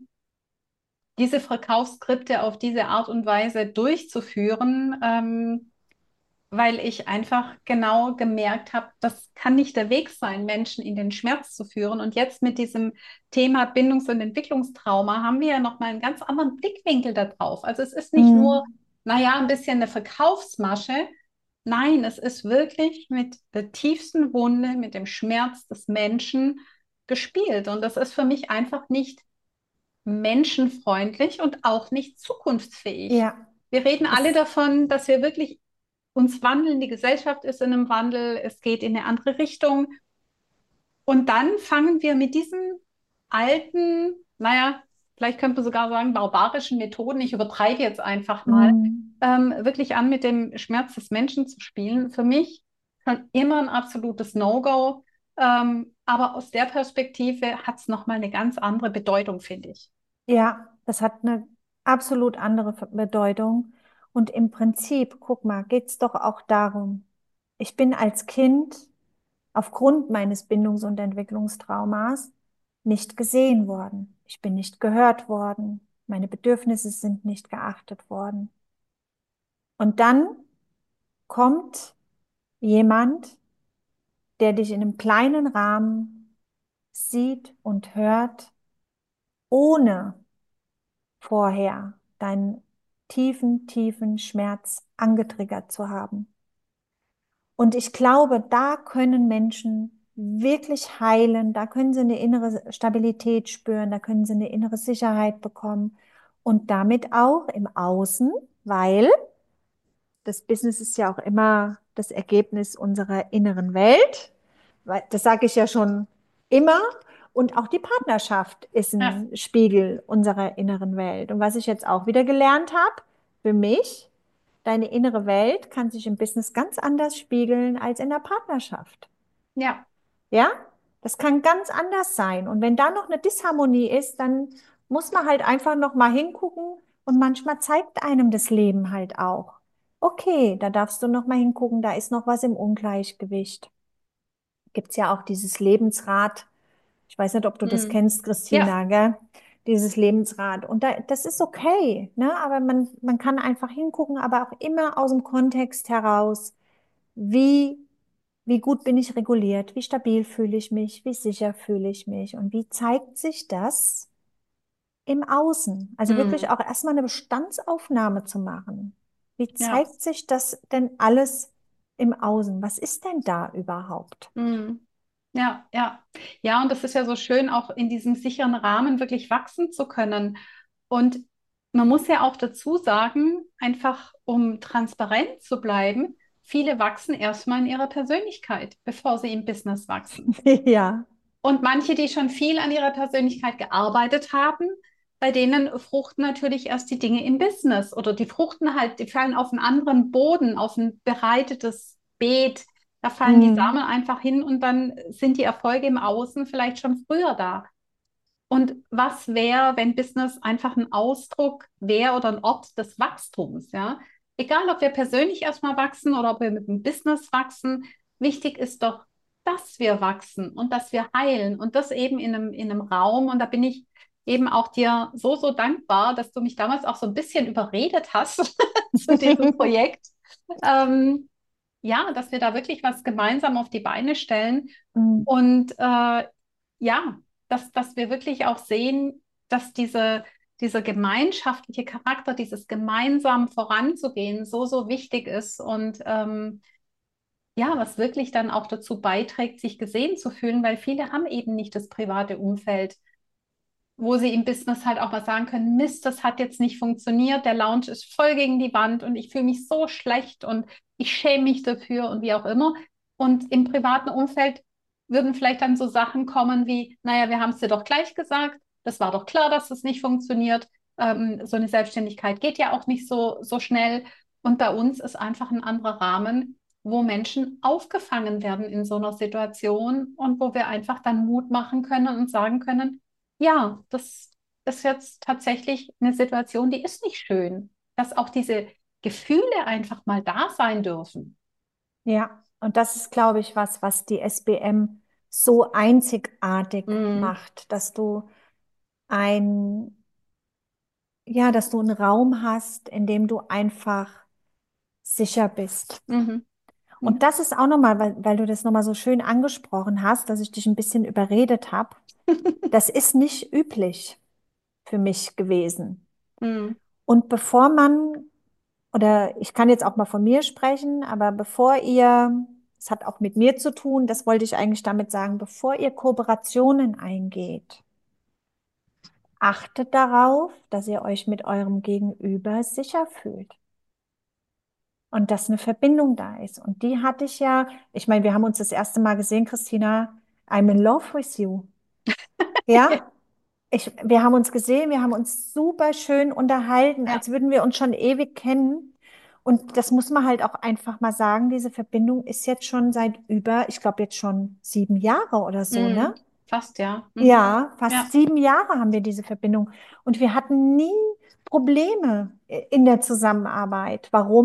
diese Verkaufsskripte auf diese Art und Weise durchzuführen, ähm, weil ich einfach genau gemerkt habe, das kann nicht der Weg sein, Menschen in den Schmerz zu führen. Und jetzt mit diesem Thema Bindungs- und Entwicklungstrauma haben wir ja nochmal einen ganz anderen Blickwinkel darauf. Also es ist nicht nur, Mhm. naja, ein bisschen eine Verkaufsmasche. Nein, es ist wirklich mit der tiefsten Wunde, mit dem Schmerz des Menschen gespielt. Und das ist für mich einfach nicht menschenfreundlich und auch nicht zukunftsfähig. Ja, Wir reden alle es, davon, dass wir wirklich uns wandeln, die Gesellschaft ist in einem Wandel, es geht in eine andere Richtung. Und dann fangen wir mit diesen alten, naja, vielleicht könnte man sogar sagen, barbarischen Methoden, ich übertreibe jetzt einfach mal, mhm. ähm, wirklich an, mit dem Schmerz des Menschen zu spielen. Für mich schon immer ein absolutes No-Go. Ähm, aber aus der Perspektive hat es nochmal eine ganz andere Bedeutung, finde ich. Ja, das hat eine absolut andere Bedeutung. Und im Prinzip, guck mal, geht's doch auch darum, ich bin als Kind aufgrund meines Bindungs- und Entwicklungstraumas nicht gesehen worden. Ich bin nicht gehört worden. Meine Bedürfnisse sind nicht geachtet worden. Und dann kommt jemand, der dich in einem kleinen Rahmen sieht und hört, ohne vorher deinen tiefen, tiefen Schmerz angetriggert zu haben. Und ich glaube, da können Menschen wirklich heilen. Da können sie eine innere Stabilität spüren, da können sie eine innere Sicherheit bekommen und damit auch im Außen, weil das Business ist ja auch immer das Ergebnis unserer inneren Welt. Weil- Das sage ich ja schon immer. Und auch die Partnerschaft ist Ja, ein Spiegel unserer inneren Welt. Und was ich jetzt auch wieder gelernt habe, für mich, deine innere Welt kann sich im Business ganz anders spiegeln als in der Partnerschaft. ja, Ja, das kann ganz anders sein. Und wenn da noch eine Disharmonie ist, dann muss man halt einfach noch mal hingucken und manchmal zeigt einem das Leben halt auch. Okay, da darfst du noch mal hingucken, da ist noch was im Ungleichgewicht. Gibt's ja auch dieses Lebensrad. Ich weiß nicht, ob du das mm, kennst, ja, Christina, gell? Dieses Lebensrad. Und da, das ist okay, ne? Aber man, man kann einfach hingucken, aber auch immer aus dem Kontext heraus. Wie, wie gut bin ich reguliert? Wie stabil fühle ich mich? Wie sicher fühle ich mich? Und wie zeigt sich das im Außen? Also wirklich mm, auch erstmal eine Bestandsaufnahme zu machen. Wie ja. zeigt sich das denn alles im Außen? Was ist denn da überhaupt? Mm. Ja, ja. Ja, und das ist ja so schön, auch in diesem sicheren Rahmen wirklich wachsen zu können. Und man muss ja auch dazu sagen, einfach um transparent zu bleiben, viele wachsen erstmal in ihrer Persönlichkeit, bevor sie im Business wachsen. Ja. Und manche, die schon viel an ihrer Persönlichkeit gearbeitet haben, bei denen fruchten natürlich erst die Dinge im Business oder die fruchten halt, die fallen auf einen anderen Boden, auf ein bereitetes Beet. Da fallen die Mm. Samen einfach hin und dann sind die Erfolge im Außen vielleicht schon früher da. Und was wäre, wenn Business einfach ein Ausdruck wäre oder ein Ort des Wachstums, ja? Egal, ob wir persönlich erstmal wachsen oder ob wir mit dem Business wachsen, wichtig ist doch, dass wir wachsen und dass wir heilen und das eben in einem, in einem Raum. Und da bin ich eben auch dir so, so dankbar, dass du mich damals auch so ein bisschen überredet hast zu diesem Projekt. Ähm, ja, dass wir da wirklich was gemeinsam auf die Beine stellen. Mm. Und äh, ja, dass, dass wir wirklich auch sehen, dass diese, dieser gemeinschaftliche Charakter, dieses gemeinsam voranzugehen, so, so wichtig ist und ähm, ja, was wirklich dann auch dazu beiträgt, sich gesehen zu fühlen, weil viele haben eben nicht das private Umfeld, wo sie im Business halt auch mal sagen können, Mist, das hat jetzt nicht funktioniert, der Lounge ist voll gegen die Wand und ich fühle mich so schlecht und ich schäme mich dafür und wie auch immer. Und im privaten Umfeld würden vielleicht dann so Sachen kommen wie, naja, wir haben es dir doch gleich gesagt, das war doch klar, dass das nicht funktioniert. Ähm, so eine Selbstständigkeit geht ja auch nicht so, so schnell. Und bei uns ist einfach ein anderer Rahmen, wo Menschen aufgefangen werden in so einer Situation und wo wir einfach dann Mut machen können und sagen können, ja, das ist jetzt tatsächlich eine Situation, die ist nicht schön, dass auch diese Gefühle einfach mal da sein dürfen. Ja, und das ist, glaube ich, was, was die S B M so einzigartig Mhm. macht, dass du ein, ja, dass du einen Raum hast, in dem du einfach sicher bist. Mhm. Und Mhm. das ist auch nochmal, weil, weil du das nochmal so schön angesprochen hast, dass ich dich ein bisschen überredet habe. Das ist nicht üblich für mich gewesen. Mhm. Und bevor man, oder ich kann jetzt auch mal von mir sprechen, aber bevor ihr, es hat auch mit mir zu tun, das wollte ich eigentlich damit sagen, bevor ihr Kooperationen eingeht, achtet darauf, dass ihr euch mit eurem Gegenüber sicher fühlt und dass eine Verbindung da ist. Und die hatte ich ja, ich meine, wir haben uns das erste Mal gesehen, Christina, I'm in love with you. Ja? Ich, wir haben uns gesehen, wir haben uns super schön unterhalten, Ja. als würden wir uns schon ewig kennen. Und das muss man halt auch einfach mal sagen, diese Verbindung ist jetzt schon seit über, ich glaube jetzt schon sieben Jahre oder so, Mhm. ne? Fast, ja. Mhm. Ja, fast Ja. sieben Jahre haben wir diese Verbindung. Und wir hatten nie Probleme in der Zusammenarbeit. Warum?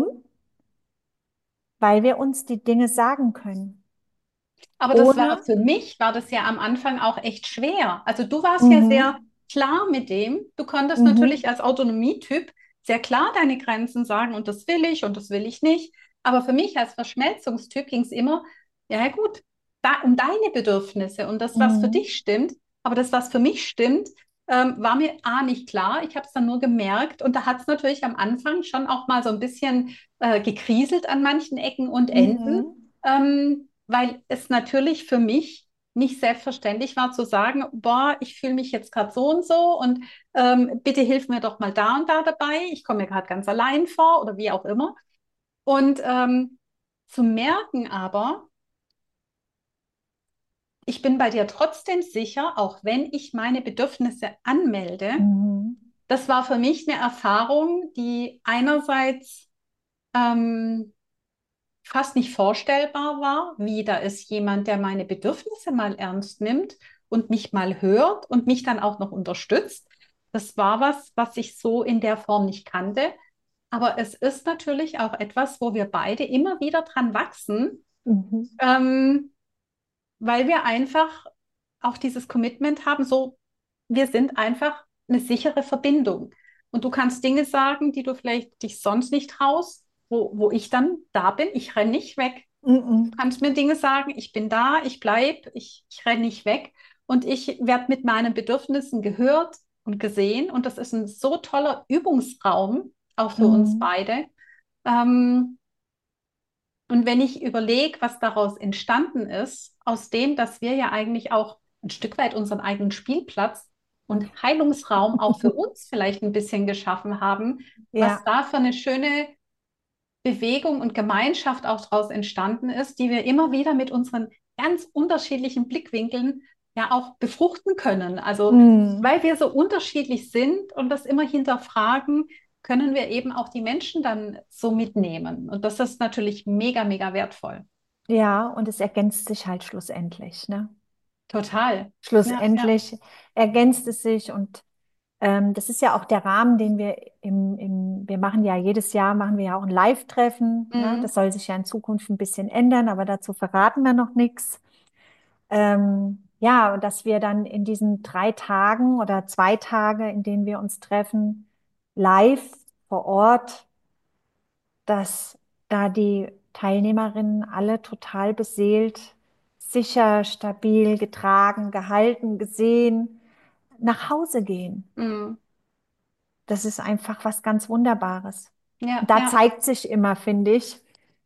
Weil wir uns die Dinge sagen können. Aber das war Ohne, für mich, war das ja am Anfang auch echt schwer. Also du warst ja sehr mhm, klar mit dem. Du konntest mhm, natürlich als Autonomietyp sehr klar deine Grenzen sagen und das will ich und das will ich nicht. Aber für mich als Verschmelzungstyp ging es immer, ja ja, gut, da, um deine Bedürfnisse und das, was für mhm, dich stimmt. Aber das, was für mich stimmt, ähm, war mir A nicht klar. Ich habe es dann nur gemerkt und da hat es natürlich am Anfang schon auch mal so ein bisschen äh, gekriselt an manchen Ecken und Enden. mhm, Ähm, weil es natürlich für mich nicht selbstverständlich war zu sagen, boah, ich fühle mich jetzt gerade so und so und ähm, bitte hilf mir doch mal da und da dabei. Ich komme mir gerade ganz allein vor oder wie auch immer. Und ähm, zu merken aber, ich bin bei dir trotzdem sicher, auch wenn ich meine Bedürfnisse anmelde. Mhm. Das war für mich eine Erfahrung, die einerseits ähm, fast nicht vorstellbar war, wie da ist jemand, der meine Bedürfnisse mal ernst nimmt und mich mal hört und mich dann auch noch unterstützt. Das war was, was ich so in der Form nicht kannte. Aber es ist natürlich auch etwas, wo wir beide immer wieder dran wachsen, Mhm. ähm, weil wir einfach auch dieses Commitment haben, so, wir sind einfach eine sichere Verbindung. Und du kannst Dinge sagen, die du vielleicht dich sonst nicht traust, wo, wo ich dann da bin, ich renne nicht weg. Du Mhm. kannst mir Dinge sagen, ich bin da, ich bleibe, ich, ich renne nicht weg und ich werde mit meinen Bedürfnissen gehört und gesehen. Und das ist ein so toller Übungsraum, auch für uns Mhm. beide. Ähm, und wenn ich überlege, was daraus entstanden ist, aus dem, dass wir ja eigentlich auch ein Stück weit unseren eigenen Spielplatz und Heilungsraum auch für uns vielleicht ein bisschen geschaffen haben, was Ja. da für eine schöne Bewegung und Gemeinschaft auch daraus entstanden ist, die wir immer wieder mit unseren ganz unterschiedlichen Blickwinkeln ja auch befruchten können. Also, Mhm. weil wir so unterschiedlich sind und das immer hinterfragen, können wir eben auch die Menschen dann so mitnehmen. Und das ist natürlich mega, mega wertvoll. Ja, und es ergänzt sich halt schlussendlich, ne? Total. Ja, ja. Schlussendlich ergänzt es sich und ähm, das ist ja auch der Rahmen, den wir im, im, wir machen ja jedes Jahr, machen wir ja auch ein Live-Treffen, ne? Das Mhm. soll sich ja in Zukunft ein bisschen ändern, aber dazu verraten wir noch nichts. Ähm, ja, und dass wir dann in diesen drei Tagen oder zwei Tage, in denen wir uns treffen, live vor Ort, dass da die Teilnehmerinnen alle total beseelt, sicher, stabil, getragen, gehalten, gesehen, nach Hause gehen. Mhm. Das ist einfach was ganz Wunderbares. Ja, Und da ja. zeigt sich immer, finde ich,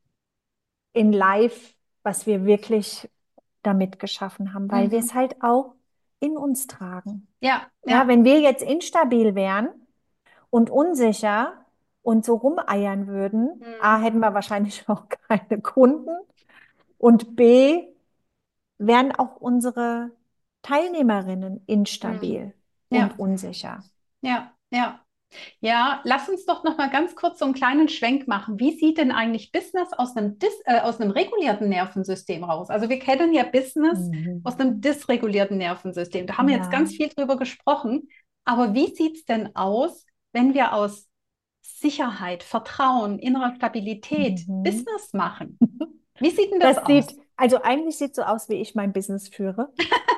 in Live, was wir wirklich damit geschaffen haben, weil wir Mhm. es halt auch in uns tragen. Ja, Ja, ja. wenn wir jetzt instabil wären und unsicher und so rumeiern würden, A, Mhm. hätten wir wahrscheinlich auch keine Kunden und B, wären auch unsere Teilnehmerinnen Mhm. instabil und Ja, unsicher. ja, ja. Ja, lass uns doch noch mal ganz kurz so einen kleinen Schwenk machen. Wie sieht denn eigentlich Business aus einem, dis äh, aus einem regulierten Nervensystem raus? Also wir kennen ja Business aus einem Mhm. dysregulierten Nervensystem. Da haben wir jetzt Ja. ganz viel drüber gesprochen. Aber wie sieht es denn aus, wenn wir aus Sicherheit, Vertrauen, innerer Stabilität Mhm. Business machen? Wie sieht denn das Das sieht, aus? also eigentlich sieht so aus, wie ich mein Business führe,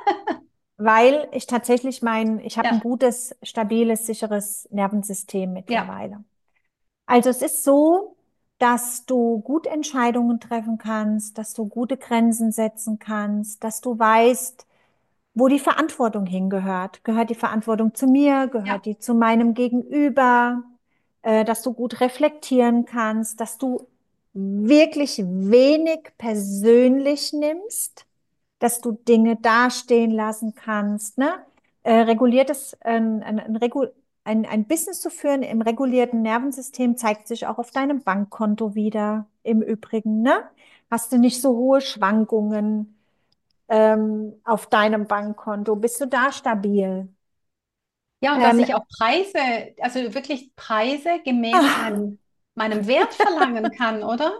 weil ich tatsächlich mein, ich habe ein Ja, gutes, stabiles, sicheres Nervensystem ja, mittlerweile. Also es ist so, dass du gut Entscheidungen treffen kannst, dass du gute Grenzen setzen kannst, dass du weißt, wo die Verantwortung hingehört. Gehört die Verantwortung zu mir? ja. Gehört die zu meinem Gegenüber? Äh, dass du gut reflektieren kannst, dass du wirklich wenig persönlich nimmst, dass du Dinge dastehen lassen kannst, ne? Äh, reguliertes, ein, ein, ein, Regu ein, ein Business zu führen im regulierten Nervensystem zeigt sich auch auf deinem Bankkonto wieder. Im Übrigen, ne? Hast du nicht so hohe Schwankungen ähm, auf deinem Bankkonto? Bist du da stabil? Ja, und dass Ähm, ich auch Preise, also wirklich Preise gemäß ah, meinem, meinem Wert verlangen kann, oder?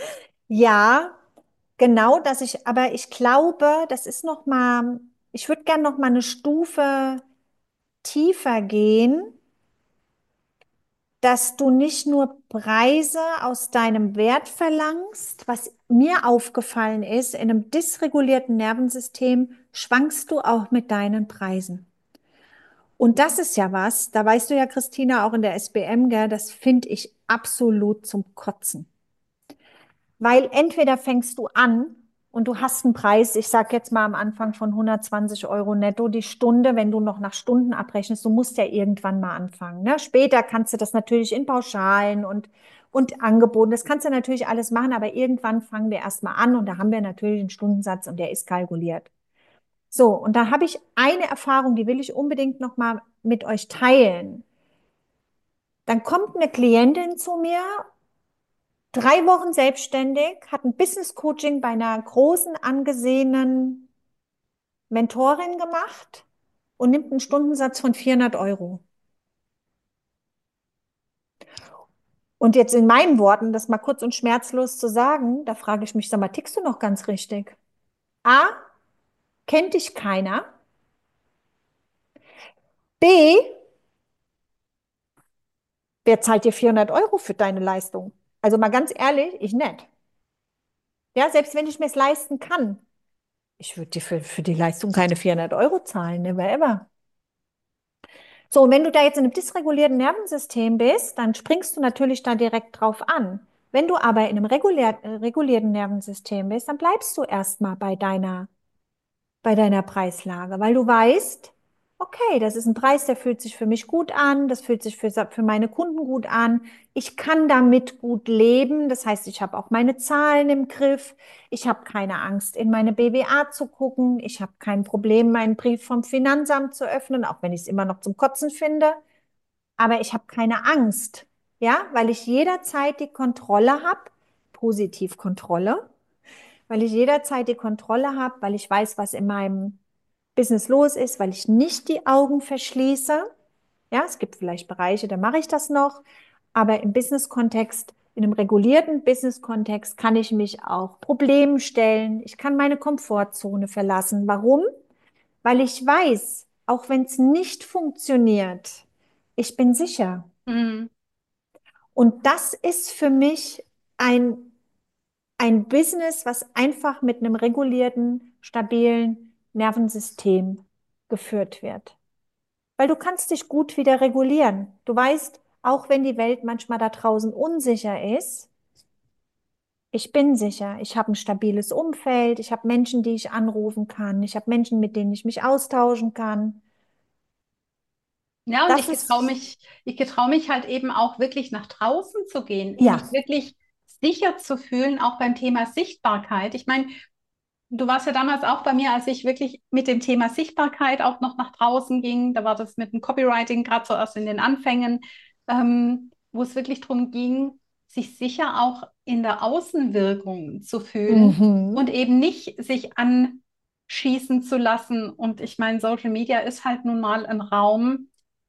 ja, genau, dass ich, aber ich glaube, das ist noch mal, ich würde gern noch mal eine Stufe tiefer gehen, dass du nicht nur Preise aus deinem Wert verlangst. Was mir aufgefallen ist, in einem dysregulierten Nervensystem schwankst du auch mit deinen Preisen. Und das ist ja was, da weißt du ja, Christina, auch in der S B M, gell, das finde ich absolut zum Kotzen. Weil entweder fängst du an und du hast einen Preis, ich sage jetzt mal am Anfang von hundertzwanzig Euro netto die Stunde, wenn du noch nach Stunden abrechnest, du musst ja irgendwann mal anfangen. Ne? Später kannst du das natürlich in Pauschalen und und angeboten. Das kannst du natürlich alles machen, aber irgendwann fangen wir erstmal an und da haben wir natürlich einen Stundensatz und der ist kalkuliert. So, und da habe ich eine Erfahrung, die will ich unbedingt noch mal mit euch teilen. Dann kommt eine Klientin zu mir, drei Wochen selbstständig, hat ein Business Coaching bei einer großen angesehenen Mentorin gemacht und nimmt einen Stundensatz von vierhundert Euro. Und jetzt in meinen Worten, das mal kurz und schmerzlos zu sagen, da frage ich mich, sag mal, tickst du noch ganz richtig? A, kennt dich keiner. B, wer zahlt dir vierhundert Euro für deine Leistung? Also mal ganz ehrlich, ich nicht. Ja, selbst wenn ich mir es leisten kann. Ich würde dir für, für die Leistung keine vierhundert Euro zahlen, never ever. So, und wenn du da jetzt in einem dysregulierten Nervensystem bist, dann springst du natürlich da direkt drauf an. Wenn du aber in einem regulär, äh, regulierten Nervensystem bist, dann bleibst du erstmal bei deiner bei deiner Preislage, weil du weißt, okay, das ist ein Preis, der fühlt sich für mich gut an, das fühlt sich für, für meine Kunden gut an. Ich kann damit gut leben. Das heißt, ich habe auch meine Zahlen im Griff. Ich habe keine Angst, in meine B W A zu gucken. Ich habe kein Problem, meinen Brief vom Finanzamt zu öffnen, auch wenn ich es immer noch zum Kotzen finde. Aber ich habe keine Angst, ja, weil ich jederzeit die Kontrolle habe, Positivkontrolle, weil ich jederzeit die Kontrolle habe, weil ich weiß, was in meinem Business los ist, weil ich nicht die Augen verschließe. Ja, es gibt vielleicht Bereiche, da mache ich das noch, aber im Business-Kontext, in einem regulierten Business-Kontext kann ich mich auch Problemen stellen. Ich kann meine Komfortzone verlassen. Warum? Weil ich weiß, auch wenn es nicht funktioniert, ich bin sicher. Mhm. Und das ist für mich ein ein Business, was einfach mit einem regulierten, stabilen Nervensystem geführt wird. Weil du kannst dich gut wieder regulieren. Du weißt, auch wenn die Welt manchmal da draußen unsicher ist, ich bin sicher. Ich habe ein stabiles Umfeld. Ich habe Menschen, die ich anrufen kann. Ich habe Menschen, mit denen ich mich austauschen kann. Ja, und Das ich getraue ist, mich, ich getraue mich halt eben auch wirklich nach draußen zu gehen, um mich ja, wirklich sicher zu fühlen, auch beim Thema Sichtbarkeit. Ich meine, du warst ja damals auch bei mir, als ich wirklich mit dem Thema Sichtbarkeit auch noch nach draußen ging. Da war das mit dem Copywriting gerade so erst in den Anfängen, ähm, wo es wirklich darum ging, sich sicher auch in der Außenwirkung zu fühlen mhm. und eben nicht sich anschießen zu lassen. Und ich meine, Social Media ist halt nun mal ein Raum,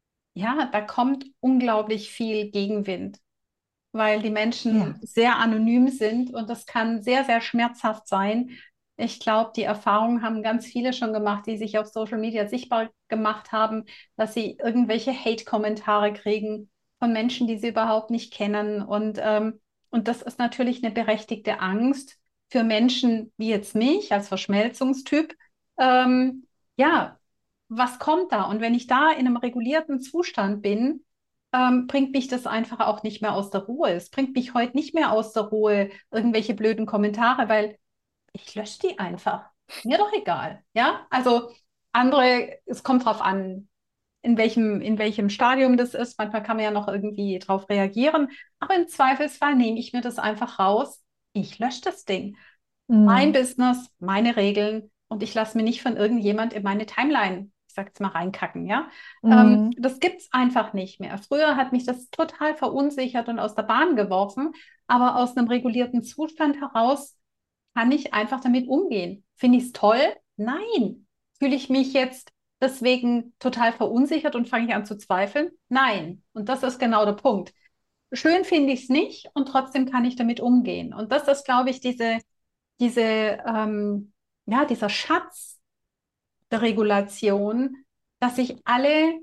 ja, da kommt unglaublich viel Gegenwind, weil die Menschen Ja. sehr anonym sind und das kann sehr, sehr schmerzhaft sein. Ich glaube, die Erfahrung haben ganz viele schon gemacht, die sich auf Social Media sichtbar gemacht haben, dass sie irgendwelche Hate-Kommentare kriegen von Menschen, die sie überhaupt nicht kennen. Und, ähm, und das ist natürlich eine berechtigte Angst für Menschen wie jetzt mich als Verschmelzungstyp. Ähm, ja, was kommt da? Und wenn ich da in einem regulierten Zustand bin, ähm, bringt mich das einfach auch nicht mehr aus der Ruhe. Es bringt mich heute nicht mehr aus der Ruhe, irgendwelche blöden Kommentare, weil ich lösche die einfach. Mir doch egal. Ja, also andere, es kommt drauf an, in welchem, in welchem Stadium das ist. Manchmal kann man ja noch irgendwie drauf reagieren. Aber im Zweifelsfall nehme ich mir das einfach raus. Ich lösche das Ding. Mein Mhm. Business, meine Regeln und ich lasse mir nicht von irgendjemand in meine Timeline, ich sag jetzt mal, reinkacken, ja. Ähm, Mhm. das gibt's einfach nicht mehr. Früher hat mich das total verunsichert und aus der Bahn geworfen, aber aus einem regulierten Zustand heraus kann ich einfach damit umgehen. Finde ich es toll? Nein. Fühle ich mich jetzt deswegen total verunsichert und fange ich an zu zweifeln? Nein. Und das ist genau der Punkt. Schön finde ich es nicht und trotzdem kann ich damit umgehen. Und das ist, glaube ich, diese diese, ähm, ja, dieser Schatz der Regulation, dass ich alle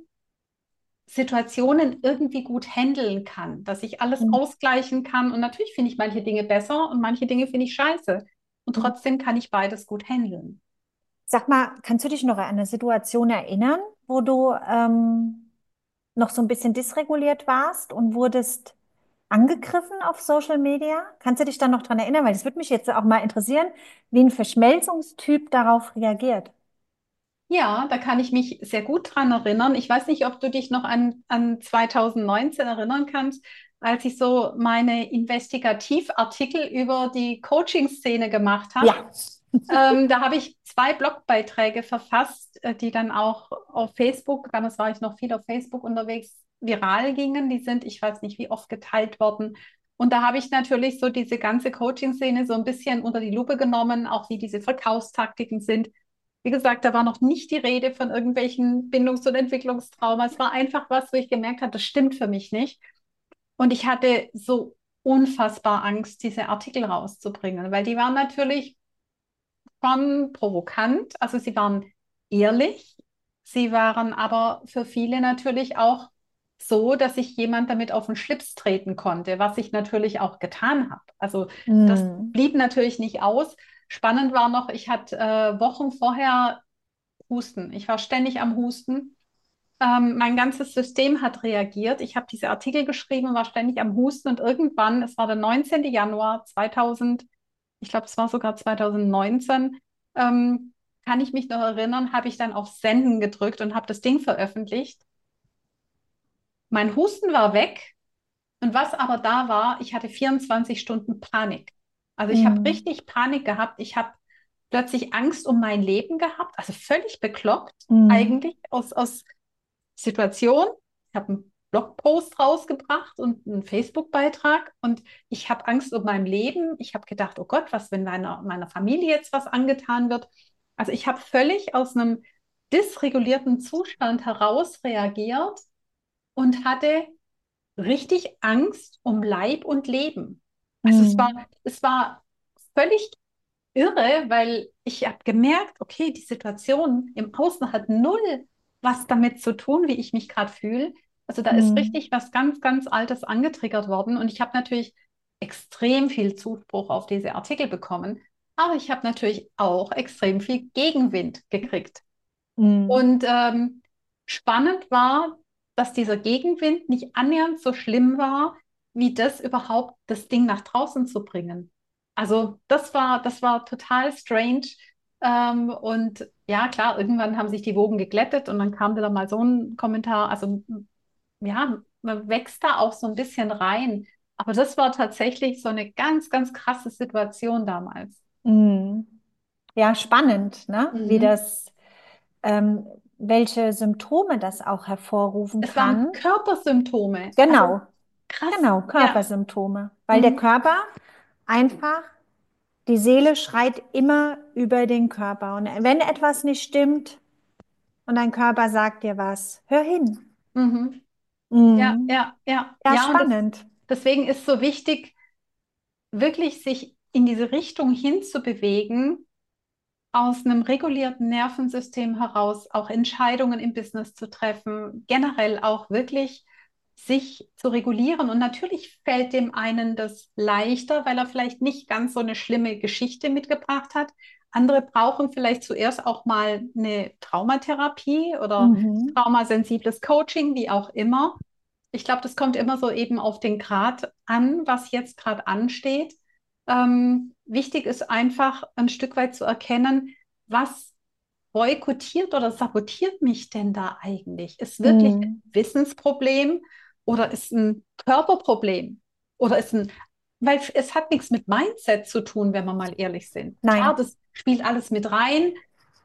Situationen irgendwie gut handeln kann, dass ich alles Mhm. ausgleichen kann. Und natürlich finde ich manche Dinge besser und manche Dinge finde ich scheiße. Und trotzdem kann ich beides gut handeln. Sag mal, kannst du dich noch an eine Situation erinnern, wo du ähm, noch so ein bisschen dysreguliert warst und wurdest angegriffen auf Social Media? Kannst du dich da noch dran erinnern? Weil es würde mich jetzt auch mal interessieren, wie ein Verschmelzungstyp darauf reagiert. Ja, da kann ich mich sehr gut dran erinnern. Ich weiß nicht, ob du dich noch an, an zwanzig neunzehn erinnern kannst. als ich so meine Investigativartikel über die Coaching-Szene gemacht habe. Ja. Ähm, da habe ich zwei Blogbeiträge verfasst, äh, die dann auch auf Facebook, damals war ich noch viel auf Facebook unterwegs, viral gingen. Die sind, ich weiß nicht, wie oft geteilt worden. Und da habe ich natürlich so diese ganze Coaching-Szene so ein bisschen unter die Lupe genommen, auch wie diese Verkaufstaktiken sind. Wie gesagt, da war noch nicht die Rede von irgendwelchen Bindungs- und Entwicklungstrauma. Es war einfach was, wo ich gemerkt habe, das stimmt für mich nicht. Und ich hatte so unfassbar Angst, diese Artikel rauszubringen, weil die waren natürlich schon provokant. Also sie waren ehrlich, sie waren aber für viele natürlich auch so, dass ich jemand damit auf den Schlips treten konnte, was ich natürlich auch getan habe. Also das Mm. blieb natürlich nicht aus. Spannend war noch, ich hatte äh, Wochen vorher Husten. Ich war ständig am Husten. Ähm, mein ganzes System hat reagiert. Ich habe diese Artikel geschrieben, war ständig am Husten und irgendwann, es war der neunzehnte Januar zweitausend, ich glaube, es war sogar zwanzig neunzehn, ähm, kann ich mich noch erinnern, habe ich dann auf Senden gedrückt und habe das Ding veröffentlicht. Mein Husten war weg und was aber da war, ich hatte vierundzwanzig Stunden Panik. Also ich habe Mm. richtig Panik gehabt. Ich habe plötzlich Angst um mein Leben gehabt, also völlig bekloppt Mm. eigentlich aus, aus Situation. Ich habe einen Blogpost rausgebracht und einen Facebook-Beitrag und ich habe Angst um mein Leben. Ich habe gedacht, oh Gott, was, wenn meiner, meiner Familie jetzt was angetan wird? Also ich habe völlig aus einem dysregulierten Zustand heraus reagiert und hatte richtig Angst um Leib und Leben. Also es war, Mm. es war völlig irre, weil ich habe gemerkt, okay, die Situation im Außen hat null was damit zu tun, wie ich mich gerade fühle. Also da ist Mm. richtig was ganz, ganz Altes angetriggert worden. Und ich habe natürlich extrem viel Zuspruch auf diese Artikel bekommen. Aber ich habe natürlich auch extrem viel Gegenwind gekriegt. Mm. Und ähm, spannend war, dass dieser Gegenwind nicht annähernd so schlimm war, wie das überhaupt das Ding nach draußen zu bringen. Also das war, das war total strange. Ähm, und ja, klar, irgendwann haben sich die Wogen geglättet und dann kam da mal so ein Kommentar. Also ja, man wächst da auch so ein bisschen rein. Aber das war tatsächlich so eine ganz, ganz krasse Situation damals. Mm. Ja, spannend, ne? Wie Mhm. das, ähm, welche Symptome das auch hervorrufen Es waren kann. Körpersymptome. Also Genau, krass. genau, Ja. Körpersymptome. Weil der Mhm. Körper einfach, die Seele schreit immer über den Körper. Und wenn etwas nicht stimmt und dein Körper sagt dir was, hör hin. Mhm. Ja, Mhm. ja, ja, Ja, ja. Und das, spannend. deswegen ist so wichtig, wirklich sich in diese Richtung hinzubewegen, aus einem regulierten Nervensystem heraus auch Entscheidungen im Business zu treffen, generell auch wirklich sich zu regulieren. Und natürlich fällt dem einen das leichter, weil er vielleicht nicht ganz so eine schlimme Geschichte mitgebracht hat. Andere brauchen vielleicht zuerst auch mal eine Traumatherapie oder Mhm. traumasensibles Coaching, wie auch immer. Ich glaube, das kommt immer so eben auf den Grad an, was jetzt gerade ansteht. Ähm, wichtig ist einfach ein Stück weit zu erkennen, was boykottiert oder sabotiert mich denn da eigentlich? Ist wirklich ein Mhm. Wissensproblem oder ist ein Körperproblem? Oder ist ein, weil es hat nichts mit Mindset zu tun, wenn wir mal ehrlich sind. Klar, Nein. das spielt alles mit rein,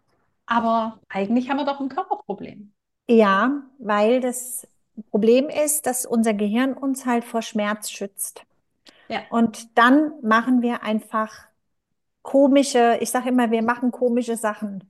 aber eigentlich haben wir doch ein Körperproblem. Ja, weil das Problem ist, dass unser Gehirn uns halt vor Schmerz schützt. Ja, Und dann machen wir einfach komische, ich sage immer, wir machen komische Sachen.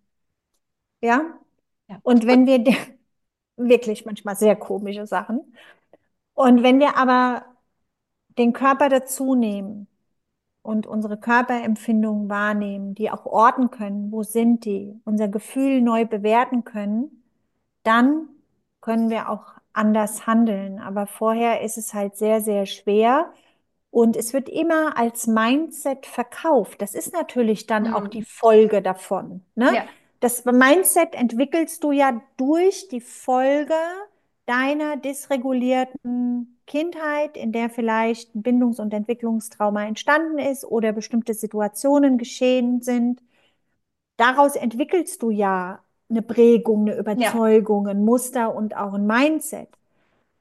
Ja? ja, Und wenn wir de- wirklich manchmal sehr komische Sachen. Und wenn wir aber den Körper dazu nehmen und unsere Körperempfindungen wahrnehmen, die auch orten können, wo sind die, unser Gefühl neu bewerten können, dann können wir auch anders handeln. Aber vorher ist es halt sehr, sehr schwer. Und es wird immer als Mindset verkauft. Das ist natürlich dann auch die hm, Folge davon, ne? ja, Das Mindset entwickelst du ja durch die Folge deiner dysregulierten Kindheit, in der vielleicht ein Bindungs- und Entwicklungstrauma entstanden ist oder bestimmte Situationen geschehen sind. Daraus entwickelst du ja eine Prägung, eine ja, Überzeugung, ein Muster und auch ein Mindset.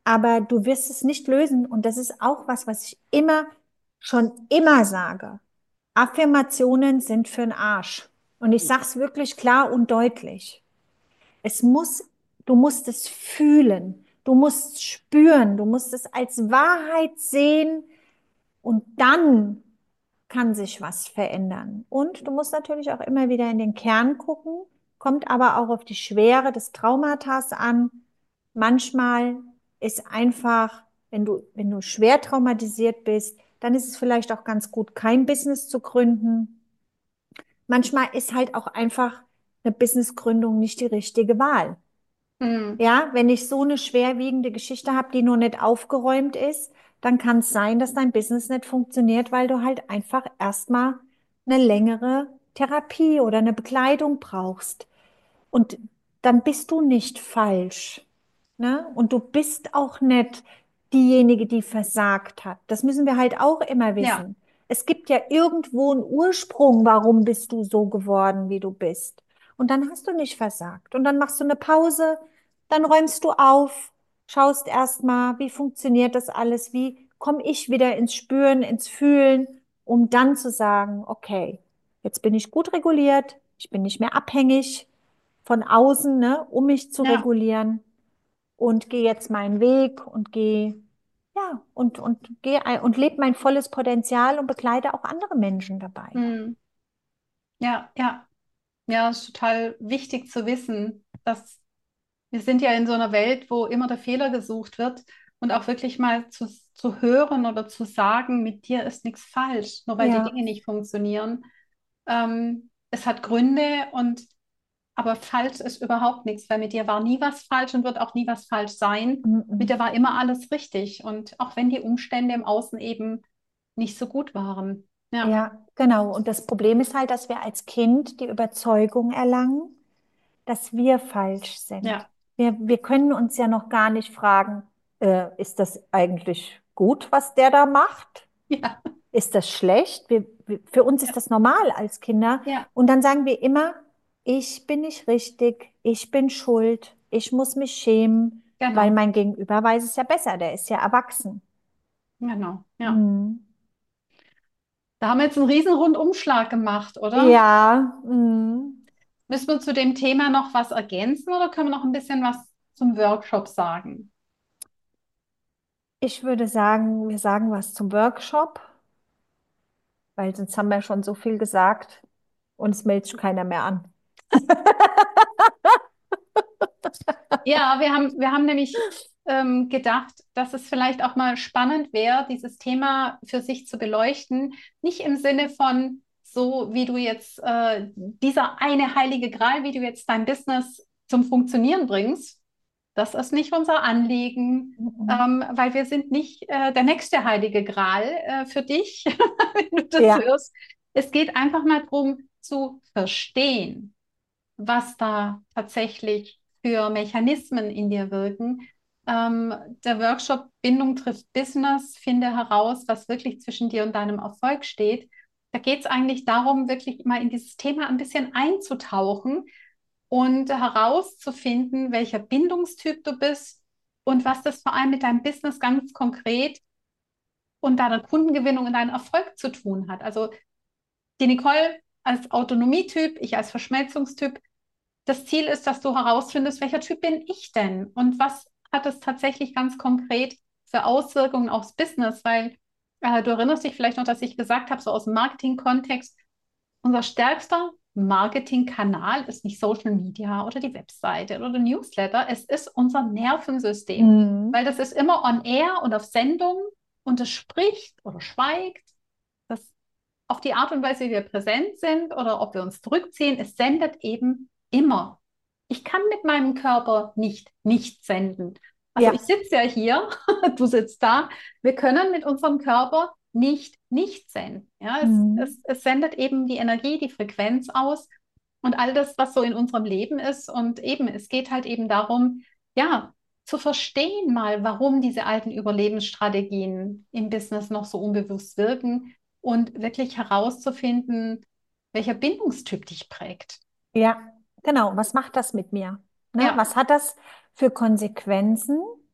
aber du wirst es nicht lösen. Und das ist auch was, was ich immer, schon immer sage. Affirmationen sind für den Arsch. Und ich sage es wirklich klar und deutlich. Es muss, du musst es fühlen, du musst spüren, du musst es als Wahrheit sehen und dann kann sich was verändern. Und du musst natürlich auch immer wieder in den Kern gucken, kommt aber auch auf die Schwere des Traumatas an. Manchmal ist einfach, wenn du, wenn du schwer traumatisiert bist, dann ist es vielleicht auch ganz gut, kein Business zu gründen. Manchmal ist halt auch einfach eine Businessgründung nicht die richtige Wahl. Hm. Ja, wenn ich so eine schwerwiegende Geschichte habe, die nur nicht aufgeräumt ist, dann kann es sein, dass dein Business nicht funktioniert, weil du halt einfach erstmal eine längere Therapie oder eine Begleitung brauchst. Und dann bist du nicht falsch, ne? Und du bist auch nicht diejenige, die versagt hat. Das müssen wir halt auch immer Ja. wissen. Es gibt ja irgendwo einen Ursprung, warum bist du so geworden, wie du bist. Und dann hast du nicht versagt. Und dann machst du eine Pause, dann räumst du auf, schaust erstmal, wie funktioniert das alles, wie komme ich wieder ins Spüren, ins Fühlen, um dann zu sagen, okay, jetzt bin ich gut reguliert, ich bin nicht mehr abhängig von außen, ne, um mich zu Ja. regulieren und gehe jetzt meinen Weg und gehe, ja, und, und gehe ein, und lebe mein volles Potenzial und begleite auch andere Menschen dabei. Hm. Ja, ja. Ja, es ist total wichtig zu wissen, dass wir sind ja in so einer Welt, wo immer der Fehler gesucht wird und auch wirklich mal zu, zu hören oder zu sagen, mit dir ist nichts falsch, nur weil die Ja, Dinge nicht funktionieren. Ähm, es hat Gründe und aber falsch ist überhaupt nichts, weil mit dir war nie was falsch und wird auch nie was falsch sein. mm, Mit mm. dir war immer alles richtig und auch wenn die Umstände im Außen eben nicht so gut waren. Ja, Ja, genau. Und das Problem ist halt, dass wir als Kind die Überzeugung erlangen, dass wir falsch sind. ja, Wir, wir können uns ja noch gar nicht fragen, äh, ist das eigentlich gut, was der da macht? ja, Ist das schlecht? Wir, wir, für uns ist ja, das normal als Kinder. ja, Und dann sagen wir immer, ich bin nicht richtig, ich bin schuld, ich muss mich schämen, weil genau, mein Gegenüber weiß es ja besser, der ist ja erwachsen. genau, ja. Mhm. Da haben wir jetzt einen riesen Rundumschlag gemacht, oder? Ja, mhm. Müssen wir zu dem Thema noch was ergänzen oder können wir noch ein bisschen was zum Workshop sagen? Ich würde sagen, wir sagen was zum Workshop, weil sonst haben wir schon so viel gesagt und es meldet sich keiner mehr an. Ja, wir haben, wir haben nämlich ähm, gedacht, dass es vielleicht auch mal spannend wäre, dieses Thema für sich zu beleuchten. Nicht im Sinne von so, wie du jetzt äh, dieser eine heilige Gral, wie du jetzt dein Business zum Funktionieren bringst. Das ist nicht unser Anliegen, Mhm. ähm, weil wir sind nicht äh, der nächste heilige Gral äh, für dich, wenn du das Ja, hörst. Es geht einfach mal darum zu verstehen, was da tatsächlich für Mechanismen in dir wirken. Ähm, der Workshop Bindung trifft Business, finde heraus, was wirklich zwischen dir und deinem Erfolg steht. Da geht es eigentlich darum, wirklich mal in dieses Thema ein bisschen einzutauchen und herauszufinden, welcher Bindungstyp du bist und was das vor allem mit deinem Business ganz konkret und deiner Kundengewinnung und deinem Erfolg zu tun hat. Also die Nicole als Autonomietyp, ich als Verschmelzungstyp. Das Ziel ist, dass du herausfindest, welcher Typ bin ich denn und was hat es tatsächlich ganz konkret für Auswirkungen aufs Business, weil äh, du erinnerst dich vielleicht noch, dass ich gesagt habe, so aus dem Marketing-Kontext, unser stärkster Marketingkanal ist nicht Social Media oder die Webseite oder Newsletter, es ist unser Nervensystem, mhm. weil das ist immer on air und auf Sendung und es spricht oder schweigt. Das auf die Art und Weise, wie wir präsent sind oder ob wir uns zurückziehen, es sendet eben immer. Ich kann mit meinem Körper nicht nicht senden. Also ich Ja, sitze ja hier, du sitzt da. Wir können mit unserem Körper nicht nicht senden. Ja, es, mhm. es, es sendet eben die Energie, die Frequenz aus und all das, was so in unserem Leben ist. Und eben, es geht halt eben darum, ja, zu verstehen mal, warum diese alten Überlebensstrategien im Business noch so unbewusst wirken und wirklich herauszufinden, welcher Bindungstyp dich prägt. Ja, genau. Was macht das mit mir? Ne? Ja, Was hat das für Konsequenzen?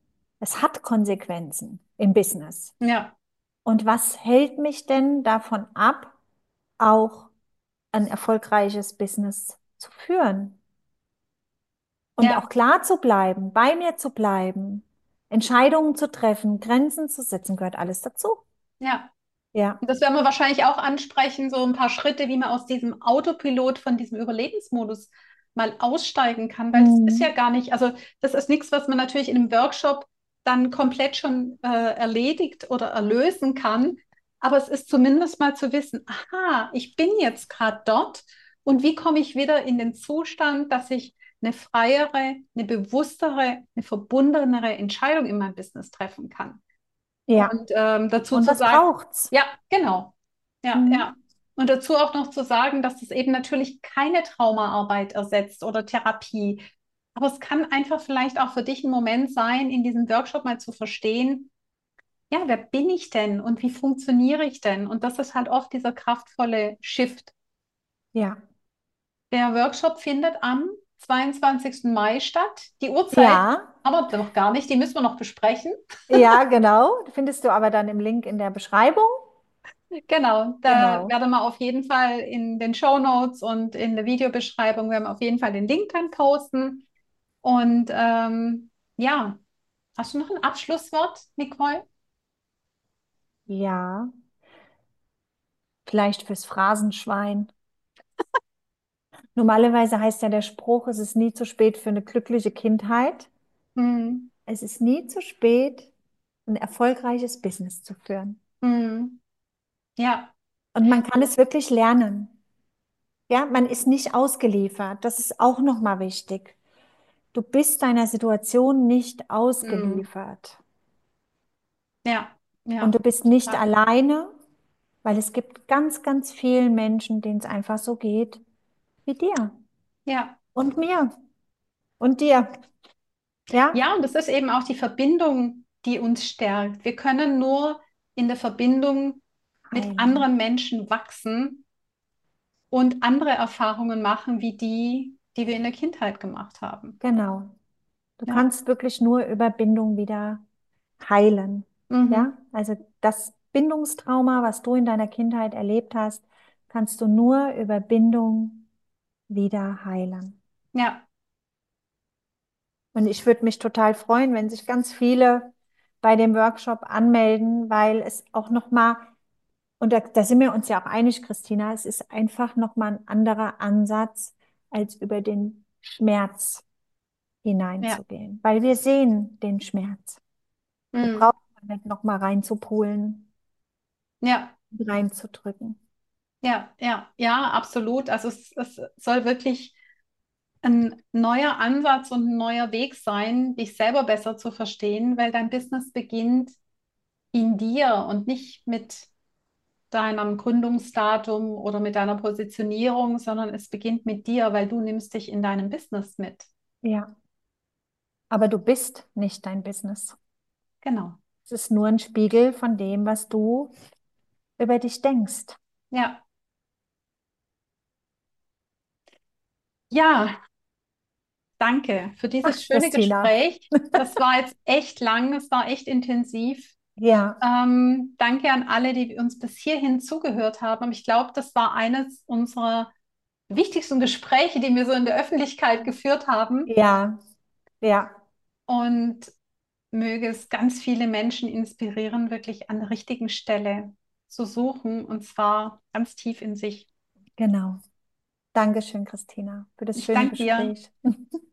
Es hat Konsequenzen im Business. Ja, Und was hält mich denn davon ab, auch ein erfolgreiches Business zu führen? Und ja, auch klar zu bleiben, bei mir zu bleiben, Entscheidungen zu treffen, Grenzen zu setzen, gehört alles dazu. ja. Ja. Und das werden wir wahrscheinlich auch ansprechen, so ein paar Schritte, wie man aus diesem Autopilot, von diesem Überlebensmodus mal aussteigen kann, weil das ist ja Mhm. gar nicht, also das ist nichts, was man natürlich in einem Workshop dann komplett schon äh, erledigt oder erlösen kann. Aber es ist zumindest mal zu wissen, aha, ich bin jetzt gerade dort und wie komme ich wieder in den Zustand, dass ich eine freiere, eine bewusstere, eine verbundenere Entscheidung in meinem Business treffen kann. Ja. Und ähm, dazu Und zu das sagen, braucht's. ja, genau. Ja, ja. Mhm. Und dazu auch noch zu sagen, dass es eben natürlich keine Traumaarbeit ersetzt oder Therapie. Aber es kann einfach vielleicht auch für dich ein Moment sein, in diesem Workshop mal zu verstehen, ja, wer bin ich denn und wie funktioniere ich denn? Und das ist halt oft dieser kraftvolle Shift. Ja. Der Workshop findet am zweiundzwanzigsten Mai statt. Die Uhrzeit Ja. aber noch gar nicht, die müssen wir noch besprechen. Ja, genau. Findest du aber dann im Link in der Beschreibung. Genau, da Genau. werden wir auf jeden Fall in den Show Notes und in der Videobeschreibung werden wir auf jeden Fall den Link dann posten. Und ähm, ja, hast du noch ein Abschlusswort, Nicole? Ja. Vielleicht fürs Phrasenschwein. Normalerweise heißt ja der Spruch, es ist nie zu spät für eine glückliche Kindheit. Hm, Es ist nie zu spät, ein erfolgreiches Business zu führen. hm, ja, Und man kann es wirklich lernen. Ja, man ist nicht ausgeliefert. Das ist auch nochmal wichtig. Du bist deiner Situation nicht hm, ausgeliefert. ja, Und du ja, bist nicht total. alleine, weil es gibt ganz, ganz vielen Menschen, denen es einfach so geht wie dir Ja, und mir und dir. Ja, ja, und das ist eben auch die Verbindung, die uns stärkt. Wir können nur in der Verbindung mit heilen. anderen Menschen wachsen und andere Erfahrungen machen, wie die, die wir in der Kindheit gemacht haben. Genau. Du Ja. kannst wirklich nur über Bindung wieder heilen. Ja, Mhm. also das Bindungstrauma, was du in deiner Kindheit erlebt hast, kannst du nur über Bindung wieder heilen. Ja. Und ich würde mich total freuen, wenn sich ganz viele bei dem Workshop anmelden, weil es auch nochmal, und da, da sind wir uns ja auch einig, Christina, es ist einfach nochmal ein anderer Ansatz, als über den Schmerz Ja. hineinzugehen, weil wir sehen den Schmerz. Wir Mhm. brauchen nicht nochmal reinzupulen, Ja. reinzudrücken. Ja. Ja. Ja, absolut. Also es, es soll wirklich ein neuer Ansatz und ein neuer Weg sein, dich selber besser zu verstehen, weil dein Business beginnt in dir und nicht mit deinem Gründungsdatum oder mit deiner Positionierung, sondern es beginnt mit dir, weil du nimmst dich in deinem Business mit. Ja, aber du bist nicht dein Business. Genau. Es ist nur ein Spiegel von dem, was du über dich denkst. Ja. Ja, danke für dieses Ach, schöne Christina. Gespräch. Das war jetzt echt lang, es war echt intensiv. Ja, Ähm, danke an alle, die uns bis hierhin zugehört haben. Ich glaube, das war eines unserer wichtigsten Gespräche, die wir so in der Öffentlichkeit geführt haben. ja, ja, Und möge es ganz viele Menschen inspirieren, wirklich an der richtigen Stelle zu suchen, und zwar ganz tief in sich. genau. Dankeschön, Christina, für das Ich schöne danke dir. Gespräch.